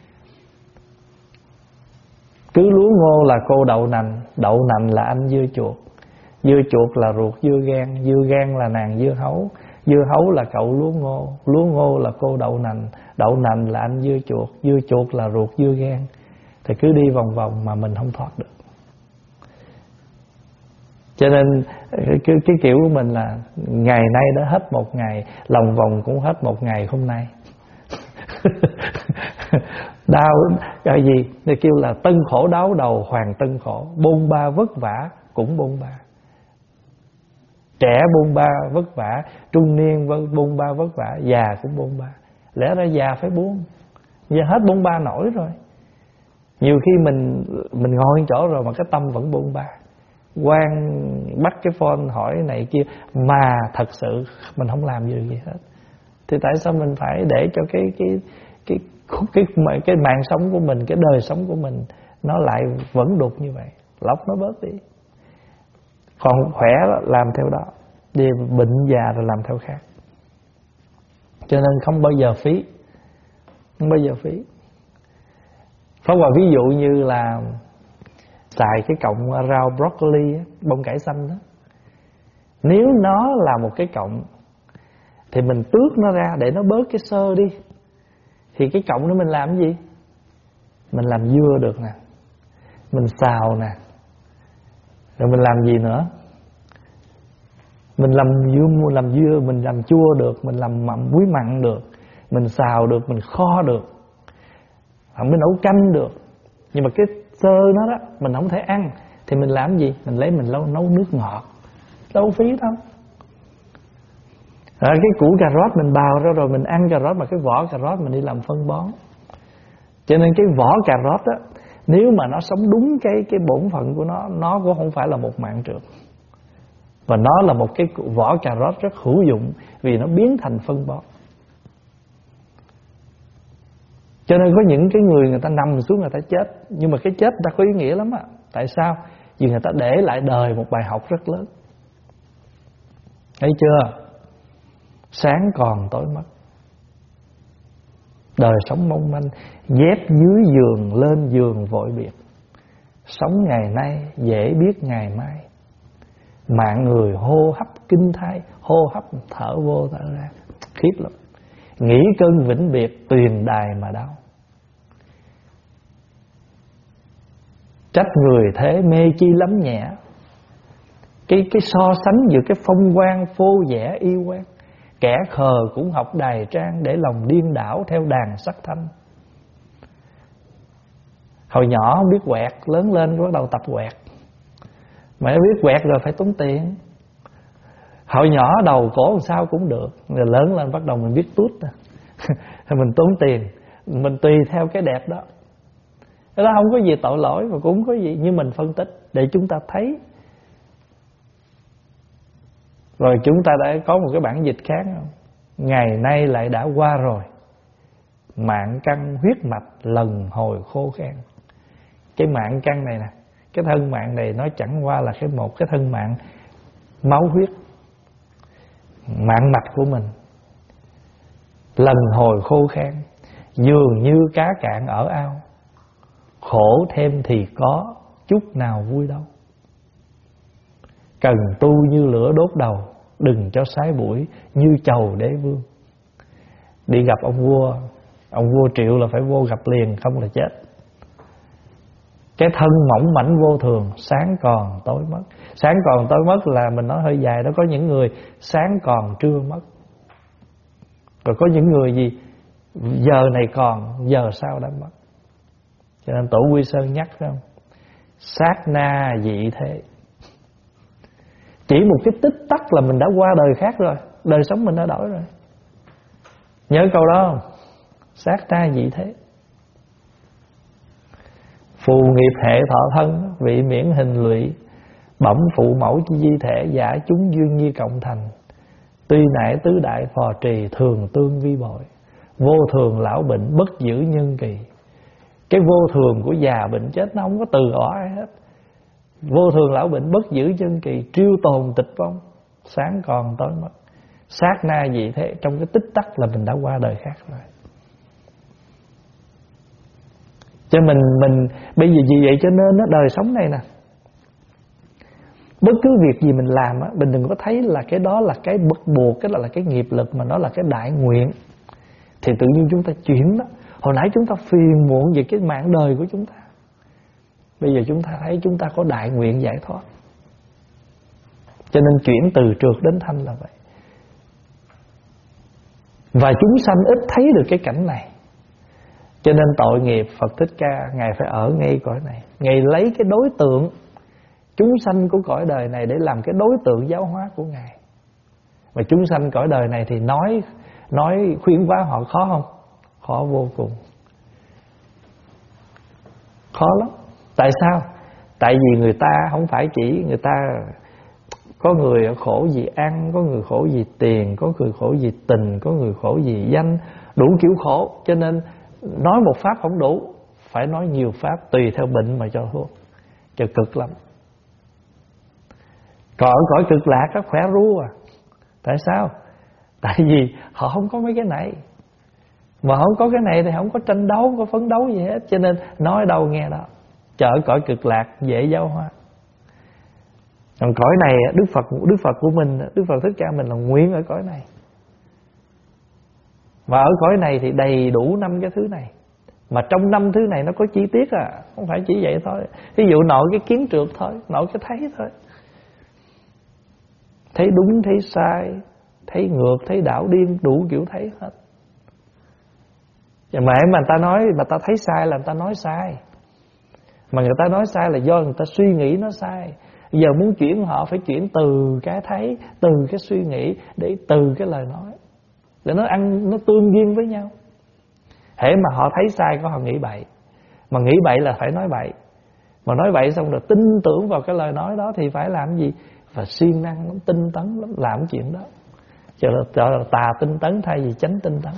Cứ lúa ngô là cô đậu nành, đậu nành là anh dưa chuột, dưa chuột là ruột dưa gan, dưa gan là nàng dưa hấu, dưa hấu là cậu lúa ngô, lúa ngô là cô đậu nành, đậu nành là anh dưa chuột, dưa chuột là ruột dưa gan. Thì cứ đi vòng vòng mà mình không thoát được. Cho nên cái, cái kiểu của mình là ngày nay đã hết một ngày, lòng vòng cũng hết một ngày hôm nay. Đau cái gì thì kêu là tân khổ đáo đầu hoàng tân khổ, bôn ba vất vả cũng bôn ba, trẻ bôn ba vất vả, trung niên bôn ba vất vả, già cũng bôn ba. Lẽ ra già phải buông, giờ hết bôn ba nổi rồi. Nhiều khi mình mình ngồi chỗ rồi mà cái tâm vẫn bôn ba, quan bắt cái phone hỏi này kia, mà thật sự mình không làm gì gì hết. Thì tại sao mình phải để cho cái cái cái cái cái mạng sống của mình, cái đời sống của mình nó lại vẫn đục như vậy. Lọc nó bớt đi. Còn khỏe làm theo đó, đi bệnh già rồi làm theo khác. Cho nên không bao giờ phí, không bao giờ phí. Pháp Hòa ví dụ như là xài cái cọng rau broccoli, bông cải xanh đó. Nếu nó là một cái cọng thì mình tước nó ra để nó bớt cái xơ đi. Thì cái cọng đó mình làm cái gì? Mình làm dưa được nè, mình xào nè, rồi mình làm gì nữa? Mình làm dưa, làm dưa, mình làm chua được, mình làm mặn muối mặn được, mình xào được, mình kho được, hoặc mình nấu canh được. Nhưng mà cái xơ nó đó mình không thể ăn thì mình làm gì? Mình lấy mình nấu, nấu nước ngọt, đâu phí đâu. Rồi cái củ cà rốt mình bào ra rồi mình ăn cà rốt, mà cái vỏ cà rốt mình đi làm phân bón. Cho nên cái vỏ cà rốt đó, nếu mà nó sống đúng cái cái bổn phận của nó, nó cũng không phải là một mạng trược, và nó là một cái vỏ cà rốt rất hữu dụng, vì nó biến thành phân bón. Cho nên có những cái người người ta nằm xuống người ta chết, nhưng mà cái chết người ta có ý nghĩa lắm á. Tại sao? Vì người ta để lại đời một bài học rất lớn. Thấy chưa? Sáng còn tối mất. Đời sống mong manh, dép dưới giường lên giường vội biệt. Sống ngày nay dễ biết ngày mai. Mạng người hô hấp kinh thai, hô hấp thở vô thở ra, khiếp lắm. Nghĩ cơn vĩnh biệt tuyền đài mà đau. Trách người thế mê chi lắm nhẹ. Cái cái so sánh giữa cái phong quang phô vẽ yêu quan. Kẻ khờ cũng học đài trang để lòng điên đảo theo đàn sắc thanh. Hồi nhỏ không biết quẹt, lớn lên bắt đầu tập quẹt. Mà biết quẹt rồi phải tốn tiền. Hồi nhỏ đầu cổ làm sao cũng được, rồi lớn lên bắt đầu mình biết tút mình tốn tiền. Mình tùy theo cái đẹp đó. Cái đó không có gì tội lỗi, mà cũng không có gì, nhưng mình phân tích để chúng ta thấy. Rồi chúng ta đã có một cái bản dịch khác không? Ngày nay lại đã qua rồi, mạng căn huyết mạch lần hồi khô khan. Cái mạng căn này nè, cái thân mạng này nó chẳng qua là cái một cái thân mạng máu huyết, mạng mạch của mình lần hồi khô khan, dường như cá cạn ở ao, khổ thêm thì có, chút nào vui đâu. Cần tu như lửa đốt đầu, đừng cho sái bụi như chầu đế vương. Đi gặp ông vua, ông vua Triệu là phải vô gặp liền, không là chết. Cái thân mỏng mảnh vô thường, sáng còn tối mất. Sáng còn tối mất là mình nói hơi dài đó. Có những người sáng còn trưa mất. Rồi có những người gì giờ này còn, giờ sau đã mất. Cho nên Tổ Quy Sơn nhắc không, sát na dị thế. Chỉ một cái tích tắc là mình đã qua đời khác rồi, đời sống mình đã đổi rồi. Nhớ câu đó không? Sát na dị thế. Phù nghiệp hệ thọ thân, vị miễn hình lụy. Bẩm phụ mẫu chi di thể, giả chúng duyên nhi cộng thành. Tuy nại tứ đại phò trì, thường tương vi bội. Vô thường lão bệnh, bất giữ nhân kỳ. Cái vô thường của già bệnh chết nó không có từ bỏ ai hết. Vô thường lão bệnh, bất giữ nhân kỳ, triêu tồn tịch vong. Sáng còn tối mất. Sát na dị thế, trong cái tích tắc là mình đã qua đời khác rồi. Cho mình mình bây giờ vì vậy cho nên đó, đời sống này nè, bất cứ việc gì mình làm á, mình đừng có thấy là cái đó là cái bắt buộc, cái đó là cái nghiệp lực, mà nó là cái đại nguyện. Thì tự nhiên chúng ta chuyển đó. Hồi nãy chúng ta phiền muộn về cái mạng đời của chúng ta, bây giờ chúng ta thấy chúng ta có đại nguyện giải thoát. Cho nên chuyển từ trượt đến thanh là vậy. Và chúng sanh ít thấy được cái cảnh này. Cho nên tội nghiệp Phật Thích Ca, Ngài phải ở ngay cõi này. Ngài lấy cái đối tượng chúng sanh của cõi đời này để làm cái đối tượng giáo hóa của Ngài. Và chúng sanh cõi đời này thì nói nói khuyên hóa họ khó không? Khó vô cùng. Khó lắm. Tại sao? Tại vì người ta không phải chỉ người ta, có người khổ vì ăn, có người khổ vì tiền, có người khổ vì tình, có người khổ vì danh, đủ kiểu khổ. Cho nên nói một pháp không đủ, phải nói nhiều pháp tùy theo bệnh mà cho thuốc, cho cực lắm. Còn ở cõi cực lạc nó khỏe ru à. Tại sao? Tại vì họ không có mấy cái này. Mà không có cái này thì không có tranh đấu, không có phấn đấu gì hết. Cho nên nói đâu nghe đó. Chờ ở cõi cực lạc dễ giáo hóa. Còn cõi này Đức Phật Đức Phật của mình, Đức Phật Thích Ca mình là nguyện ở cõi này. Và ở cõi này thì đầy đủ năm cái thứ này. Mà trong năm thứ này nó có chi tiết à, không phải chỉ vậy thôi. Ví dụ nội cái kiến trượt thôi, nội cái thấy thôi. Thấy đúng, thấy sai, thấy ngược, thấy đảo điên, đủ kiểu thấy hết. Và mà mà người ta nói, mà ta thấy sai là người ta nói sai. Mà người ta nói sai là do người ta suy nghĩ nó sai. Giờ muốn chuyển họ phải chuyển từ cái thấy, từ cái suy nghĩ, để từ cái lời nói, để nó ăn, nó tương duyên với nhau. Hễ mà họ thấy sai có họ nghĩ bậy. Mà nghĩ bậy là phải nói bậy. Mà nói bậy xong rồi tin tưởng vào cái lời nói đó thì phải làm gì? Và siêng năng lắm, tinh tấn lắm, làm chuyện đó. Cho là, là tà tinh tấn thay vì chánh tinh tấn.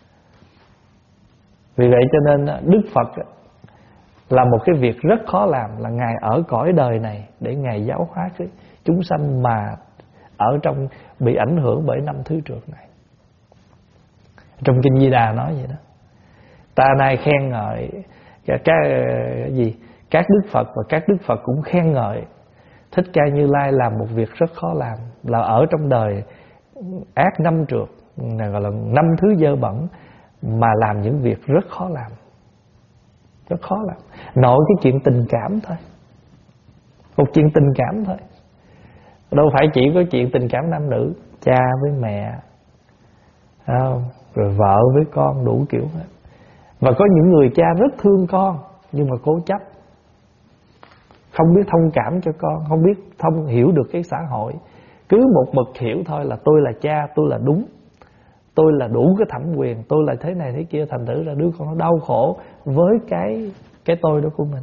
Vì vậy cho nên Đức Phật là một cái việc rất khó làm, là Ngài ở cõi đời này để Ngài giáo hóa cái chúng sanh mà ở trong bị ảnh hưởng bởi năm thứ trượt này. Trong Kinh Di Đà nói vậy đó. Ta nay khen ngợi các, các gì các Đức Phật, và các Đức Phật cũng khen ngợi Thích Ca Như Lai làm một việc rất khó làm, là ở trong đời ác năm trượt, gọi là năm thứ dơ bẩn, mà làm những việc rất khó làm. Rất khó làm. Nội cái chuyện tình cảm thôi, một chuyện tình cảm thôi. Đâu phải chỉ có chuyện tình cảm nam nữ, cha với mẹ, không? Rồi vợ với con, đủ kiểu hết. Và có những người cha rất thương con nhưng mà cố chấp, không biết thông cảm cho con, không biết thông hiểu được cái xã hội. Cứ một bậc hiểu thôi là tôi là cha, tôi là đúng, tôi là đủ cái thẩm quyền, tôi là thế này thế kia, thành thử ra đứa con nó đau khổ với cái cái tôi đó của mình.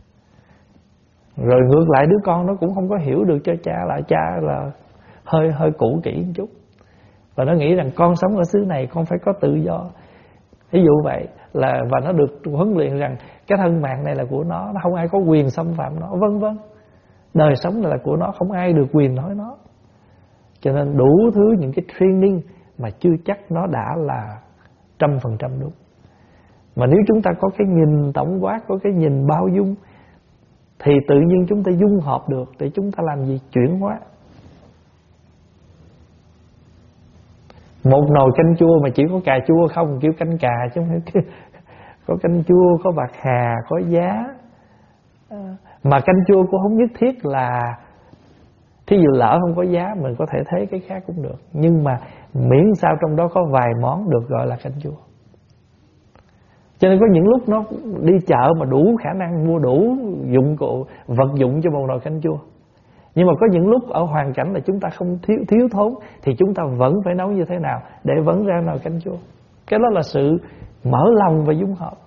Rồi ngược lại đứa con nó cũng không có hiểu được cho cha là cha là hơi hơi cũ kỹ một chút, và nó nghĩ rằng con sống ở xứ này con phải có tự do. Ví dụ vậy là, và nó được huấn luyện rằng cái thân mạng này là của nó, nó không ai có quyền xâm phạm nó, vân vân. Đời sống này là của nó, không ai được quyền nói nó. Cho nên đủ thứ những cái training mà chưa chắc nó đã là trăm phần trăm đúng. Mà nếu chúng ta có cái nhìn tổng quát, có cái nhìn bao dung, thì tự nhiên chúng ta dung hợp được để chúng ta làm gì? Chuyển hóa. Một nồi canh chua mà chỉ có cà chua không, kêu canh cà chứ không phải có canh chua, có bạc hà, có giá. Mà canh chua cũng không nhất thiết là, thí dụ lỡ không có giá mình có thể thấy cái khác cũng được, nhưng mà miễn sao trong đó có vài món được gọi là canh chua. Cho nên có những lúc nó đi chợ mà đủ khả năng mua đủ dụng cụ, vật dụng cho một nồi canh chua. Nhưng mà có những lúc ở hoàn cảnh là chúng ta không thiếu thiếu thốn, thì chúng ta vẫn phải nấu như thế nào để vẫn ra nồi canh chua. Cái đó là sự mở lòng và dung hợp.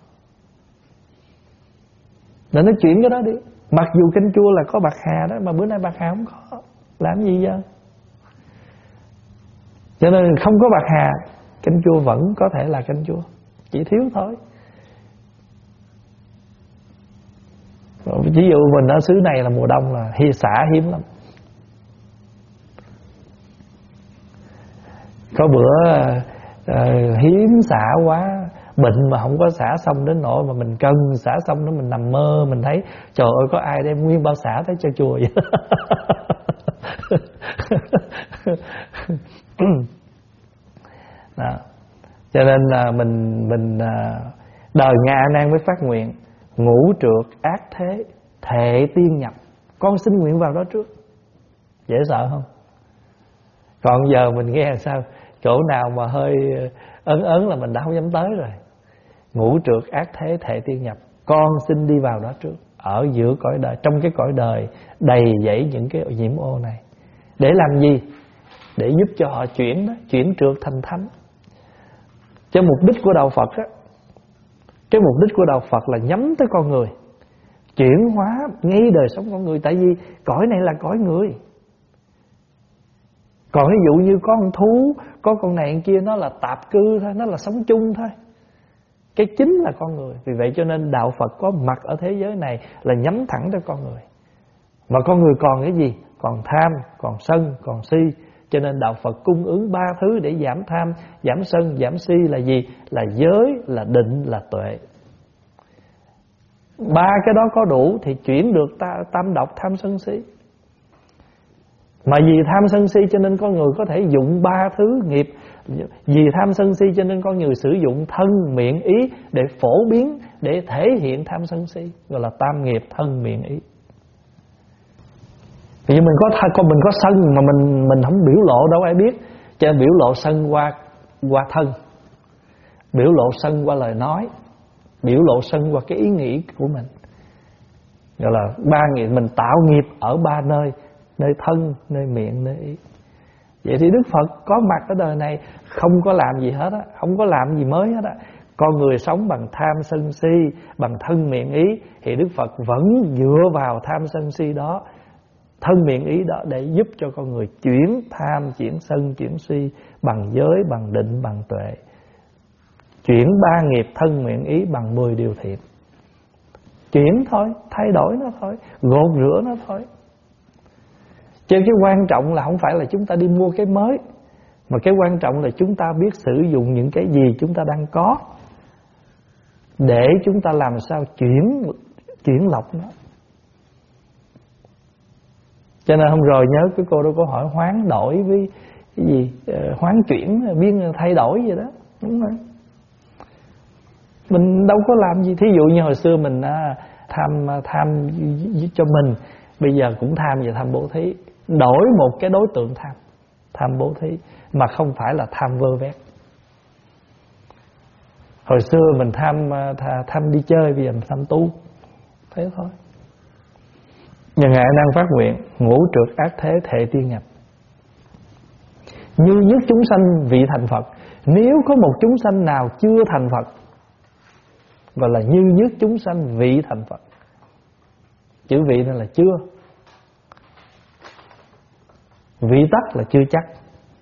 Để nó chuyển cái đó đi. Mặc dù canh chua là có bạc hà đó, mà bữa nay bạc hà không có, làm gì giờ? Cho nên không có bạc hà, canh chua vẫn có thể là canh chua, chỉ thiếu thôi. Ví dụ mình ở xứ này là mùa đông là hi xả hiếm lắm. Có bữa uh, hiếm xả quá, bệnh mà không có xả xong đến nỗi mà mình cần xả xong đó, mình nằm mơ mình thấy trời ơi có ai đem nguyên bao xả tới cho chùa vậy. Đó. Cho nên là mình mình đời Nga Nan mới phát nguyện ngũ trượt ác thế thệ tiên nhập. Con xin nguyện vào đó trước. Dễ sợ không? Còn giờ mình nghe sao, chỗ nào mà hơi ớn ớn là mình đã không dám tới rồi. Ngũ trượt ác thế thệ tiên nhập, con xin đi vào đó trước. Ở giữa cõi đời, trong cái cõi đời đầy dẫy những cái nhiễm ô này. Để làm gì? Để giúp cho họ chuyển đó, chuyển trượt thành thánh. Cho mục đích của đạo Phật á, cái mục đích của đạo Phật là nhắm tới con người, chuyển hóa ngay đời sống con người. Tại vì cõi này là cõi người. Còn ví dụ như có con thú, có con này con kia, nó là tạp cư thôi, nó là sống chung thôi. Cái chính là con người. Vì vậy cho nên đạo Phật có mặt ở thế giới này là nhắm thẳng tới con người. Mà con người còn cái gì? Còn tham, còn sân, còn si. Cho nên đạo Phật cung ứng ba thứ để giảm tham, giảm sân, giảm si là gì? Là giới, là định, là tuệ. Ba cái đó có đủ thì chuyển được ta, tam độc tham sân si. Mà vì tham sân si cho nên con người có thể dụng ba thứ nghiệp. Vì tham sân si cho nên con người sử dụng thân, miệng, ý để phổ biến, để thể hiện tham sân si, gọi là tam nghiệp thân, miệng, ý. Vì mình có con mình có sân mà mình mình không biểu lộ đâu ai biết. Cho nên biểu lộ sân qua qua thân, biểu lộ sân qua lời nói, biểu lộ sân qua cái ý nghĩ của mình. Gọi là ba nghiệp, mình tạo nghiệp ở ba nơi: nơi thân, nơi miệng, nơi ý. Vậy thì Đức Phật có mặt ở đời này không có làm gì hết á, không có làm gì mới hết á. Con người sống bằng tham sân si, bằng thân miệng ý, thì Đức Phật vẫn dựa vào tham sân si đó, thân miệng ý đó để giúp cho con người chuyển tham, chuyển sân, chuyển si bằng giới, bằng định, bằng tuệ. Chuyển ba nghiệp thân miệng ý bằng mười điều thiện. Chuyển thôi, thay đổi nó thôi, gột rửa nó thôi. Chứ cái quan trọng là không phải là chúng ta đi mua cái mới, mà cái quan trọng là chúng ta biết sử dụng những cái gì chúng ta đang có, để chúng ta làm sao chuyển chuyển lọc nó. Cho nên hôm rồi nhớ cái cô đó có hỏi hoán đổi với cái gì, hoán chuyển, biến thay đổi gì đó. Đúng rồi. Mình đâu có làm gì. Thí dụ như hồi xưa mình tham tham cho mình, bây giờ cũng tham về tham bố thí. Đổi một cái đối tượng tham, tham bố thí, mà không phải là tham vơ vét. Hồi xưa mình tham tham đi chơi, bây giờ mình tham tu. Thế thôi. Nhân Ngài năng phát nguyện, ngũ trượt ác thế thệ tiên nhập. Như nhất chúng sanh vị thành Phật. Nếu có một chúng sanh nào chưa thành Phật, gọi là như nhất chúng sanh vị thành Phật. Chữ vị này là chưa. Vị tắc là chưa chắc.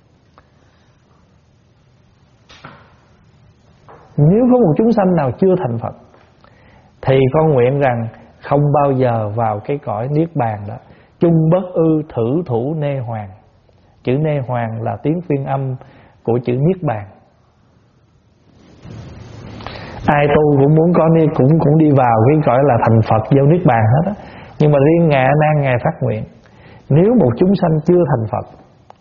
Nếu có một chúng sanh nào chưa thành Phật, thì con nguyện rằng không bao giờ vào cái cõi niết bàn đó. Chung bất ư thử thủ nê hoàng. Chữ nê hoàng là tiếng phiên âm của chữ niết bàn. Ai tu cũng muốn có cũng cũng đi vào cái cõi là thành Phật, vô niết bàn hết á. Nhưng mà riêng Ngài A Nan Ngài phát nguyện, nếu một chúng sanh chưa thành Phật,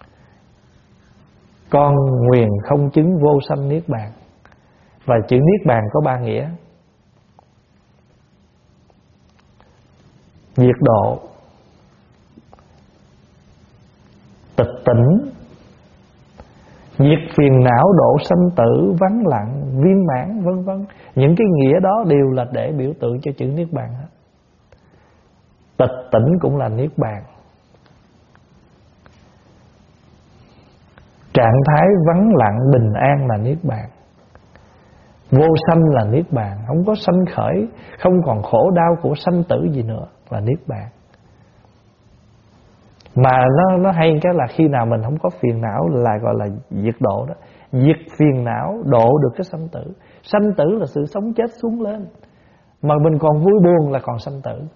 con nguyện không chứng vô sanh niết bàn. Và chữ niết bàn có ba nghĩa: diệt độ, tịch tỉnh, diệt phiền não, độ sanh tử, vắng lặng, viên mãn, vân vân. Những cái nghĩa đó đều là để biểu tượng cho chữ niết bàn hết. Tịch tỉnh cũng là niết bàn. Trạng thái vắng lặng, bình an là niết bàn. Vô sanh là niết bàn, không có sanh khởi, không còn khổ đau của sanh tử gì nữa là niết bàn. Mà nó nó hay cái là khi nào mình không có phiền não là gọi là diệt độ đó. Diệt phiền não, độ được cái sanh tử. Sanh tử là sự sống chết xuống lên, mà mình còn vui buồn là còn sanh tử.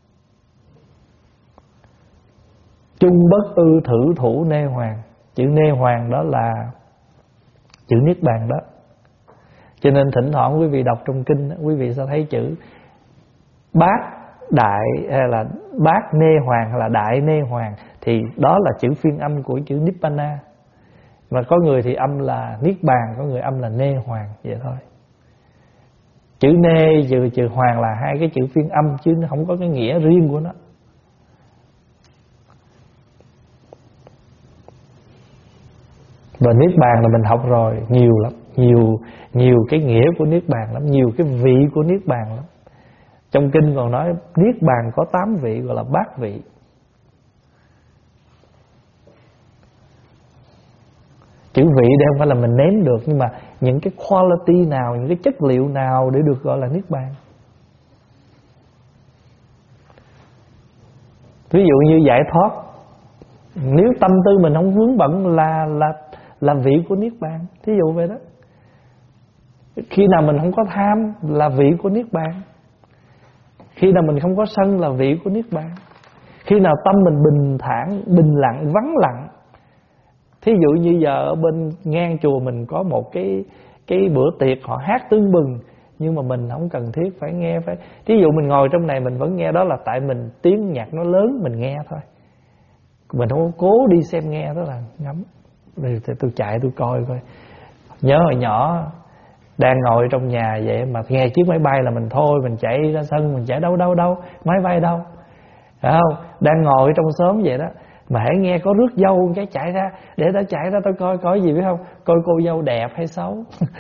Chung bất ư thử thủ nê hoàng. Chữ nê hoàng đó là chữ niết bàn đó. Cho nên thỉnh thoảng quý vị đọc trong kinh, quý vị sẽ thấy chữ bát đại hay là bát nê hoàng hay là đại nê hoàng, thì đó là chữ phiên âm của chữ Nibbana. Mà có người thì âm là niết bàn, có người âm là nê hoàng, vậy thôi. Chữ nê chữ, chữ hoàng là hai cái chữ phiên âm, chứ nó không có cái nghĩa riêng của nó. Và niết bàn là mình học rồi, nhiều lắm, nhiều nhiều cái nghĩa của niết bàn lắm, nhiều cái vị của niết bàn lắm. Trong kinh còn nói niết bàn có tám vị, gọi là bát vị. Chữ vị đây không phải là mình nếm được, nhưng mà những cái quality nào, những cái chất liệu nào để được gọi là niết bàn. Ví dụ như giải thoát, nếu tâm tư mình không vướng bận là là là vị của niết bàn, thí dụ vậy đó. Khi nào mình không có tham là vị của Niết Bàn. Khi nào mình không có sân là vị của Niết Bàn. Khi nào tâm mình bình thản, bình lặng, vắng lặng. Thí dụ như giờ ở bên ngang chùa mình có một cái cái bữa tiệc họ hát tưng bừng, nhưng mà mình không cần thiết phải nghe. Phải thí dụ mình ngồi trong này mình vẫn nghe, đó là tại mình tiếng nhạc nó lớn mình nghe thôi. Mình không có cố đi xem nghe, đó là ngắm. Rồi tôi chạy tôi coi coi. Nhớ hồi nhỏ đang ngồi trong nhà vậy mà nghe chiếc máy bay là mình thôi, mình chạy ra sân, mình chạy đâu đâu đâu, máy bay đâu, phải không? Đang ngồi trong xóm vậy đó, mà hãy nghe có rước dâu cái chạy ra, để ta chạy ra tôi coi coi gì biết không, coi cô dâu đẹp hay xấu.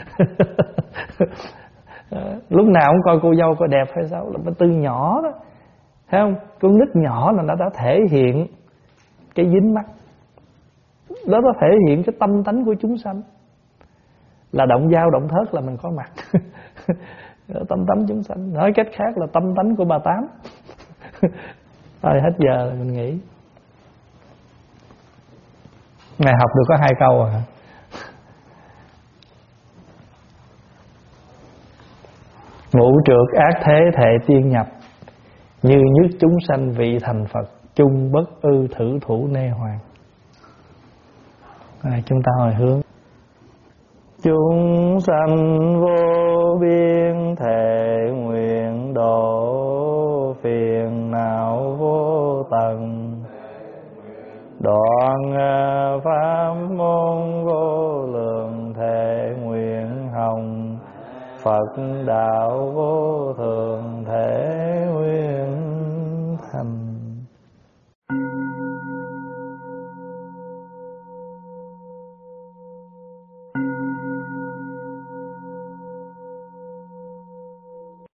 Lúc nào cũng coi cô dâu coi đẹp hay xấu, là từ nhỏ đó, thấy không? Con nít nhỏ là nó đã thể hiện cái dính mắt đó, nó thể hiện cái tâm tánh của chúng sanh. Là động dao động thớt là mình có mặt. Tâm tánh chúng sanh. Nói cách khác là tâm tánh của bà Tám. Thôi hết giờ là mình nghỉ. Ngày học được có hai câu à. Ngũ trược ác thế thệ tiên nhập, như nhất chúng sanh vị thành Phật, chung bất ư thử thủ nê hoàng. À, chúng ta hồi hướng. Chúng sanh vô biên thệ nguyện độ, phiền não vô tận, đoạn pháp môn vô lượng thệ nguyện hồng, Phật đạo vô thường thể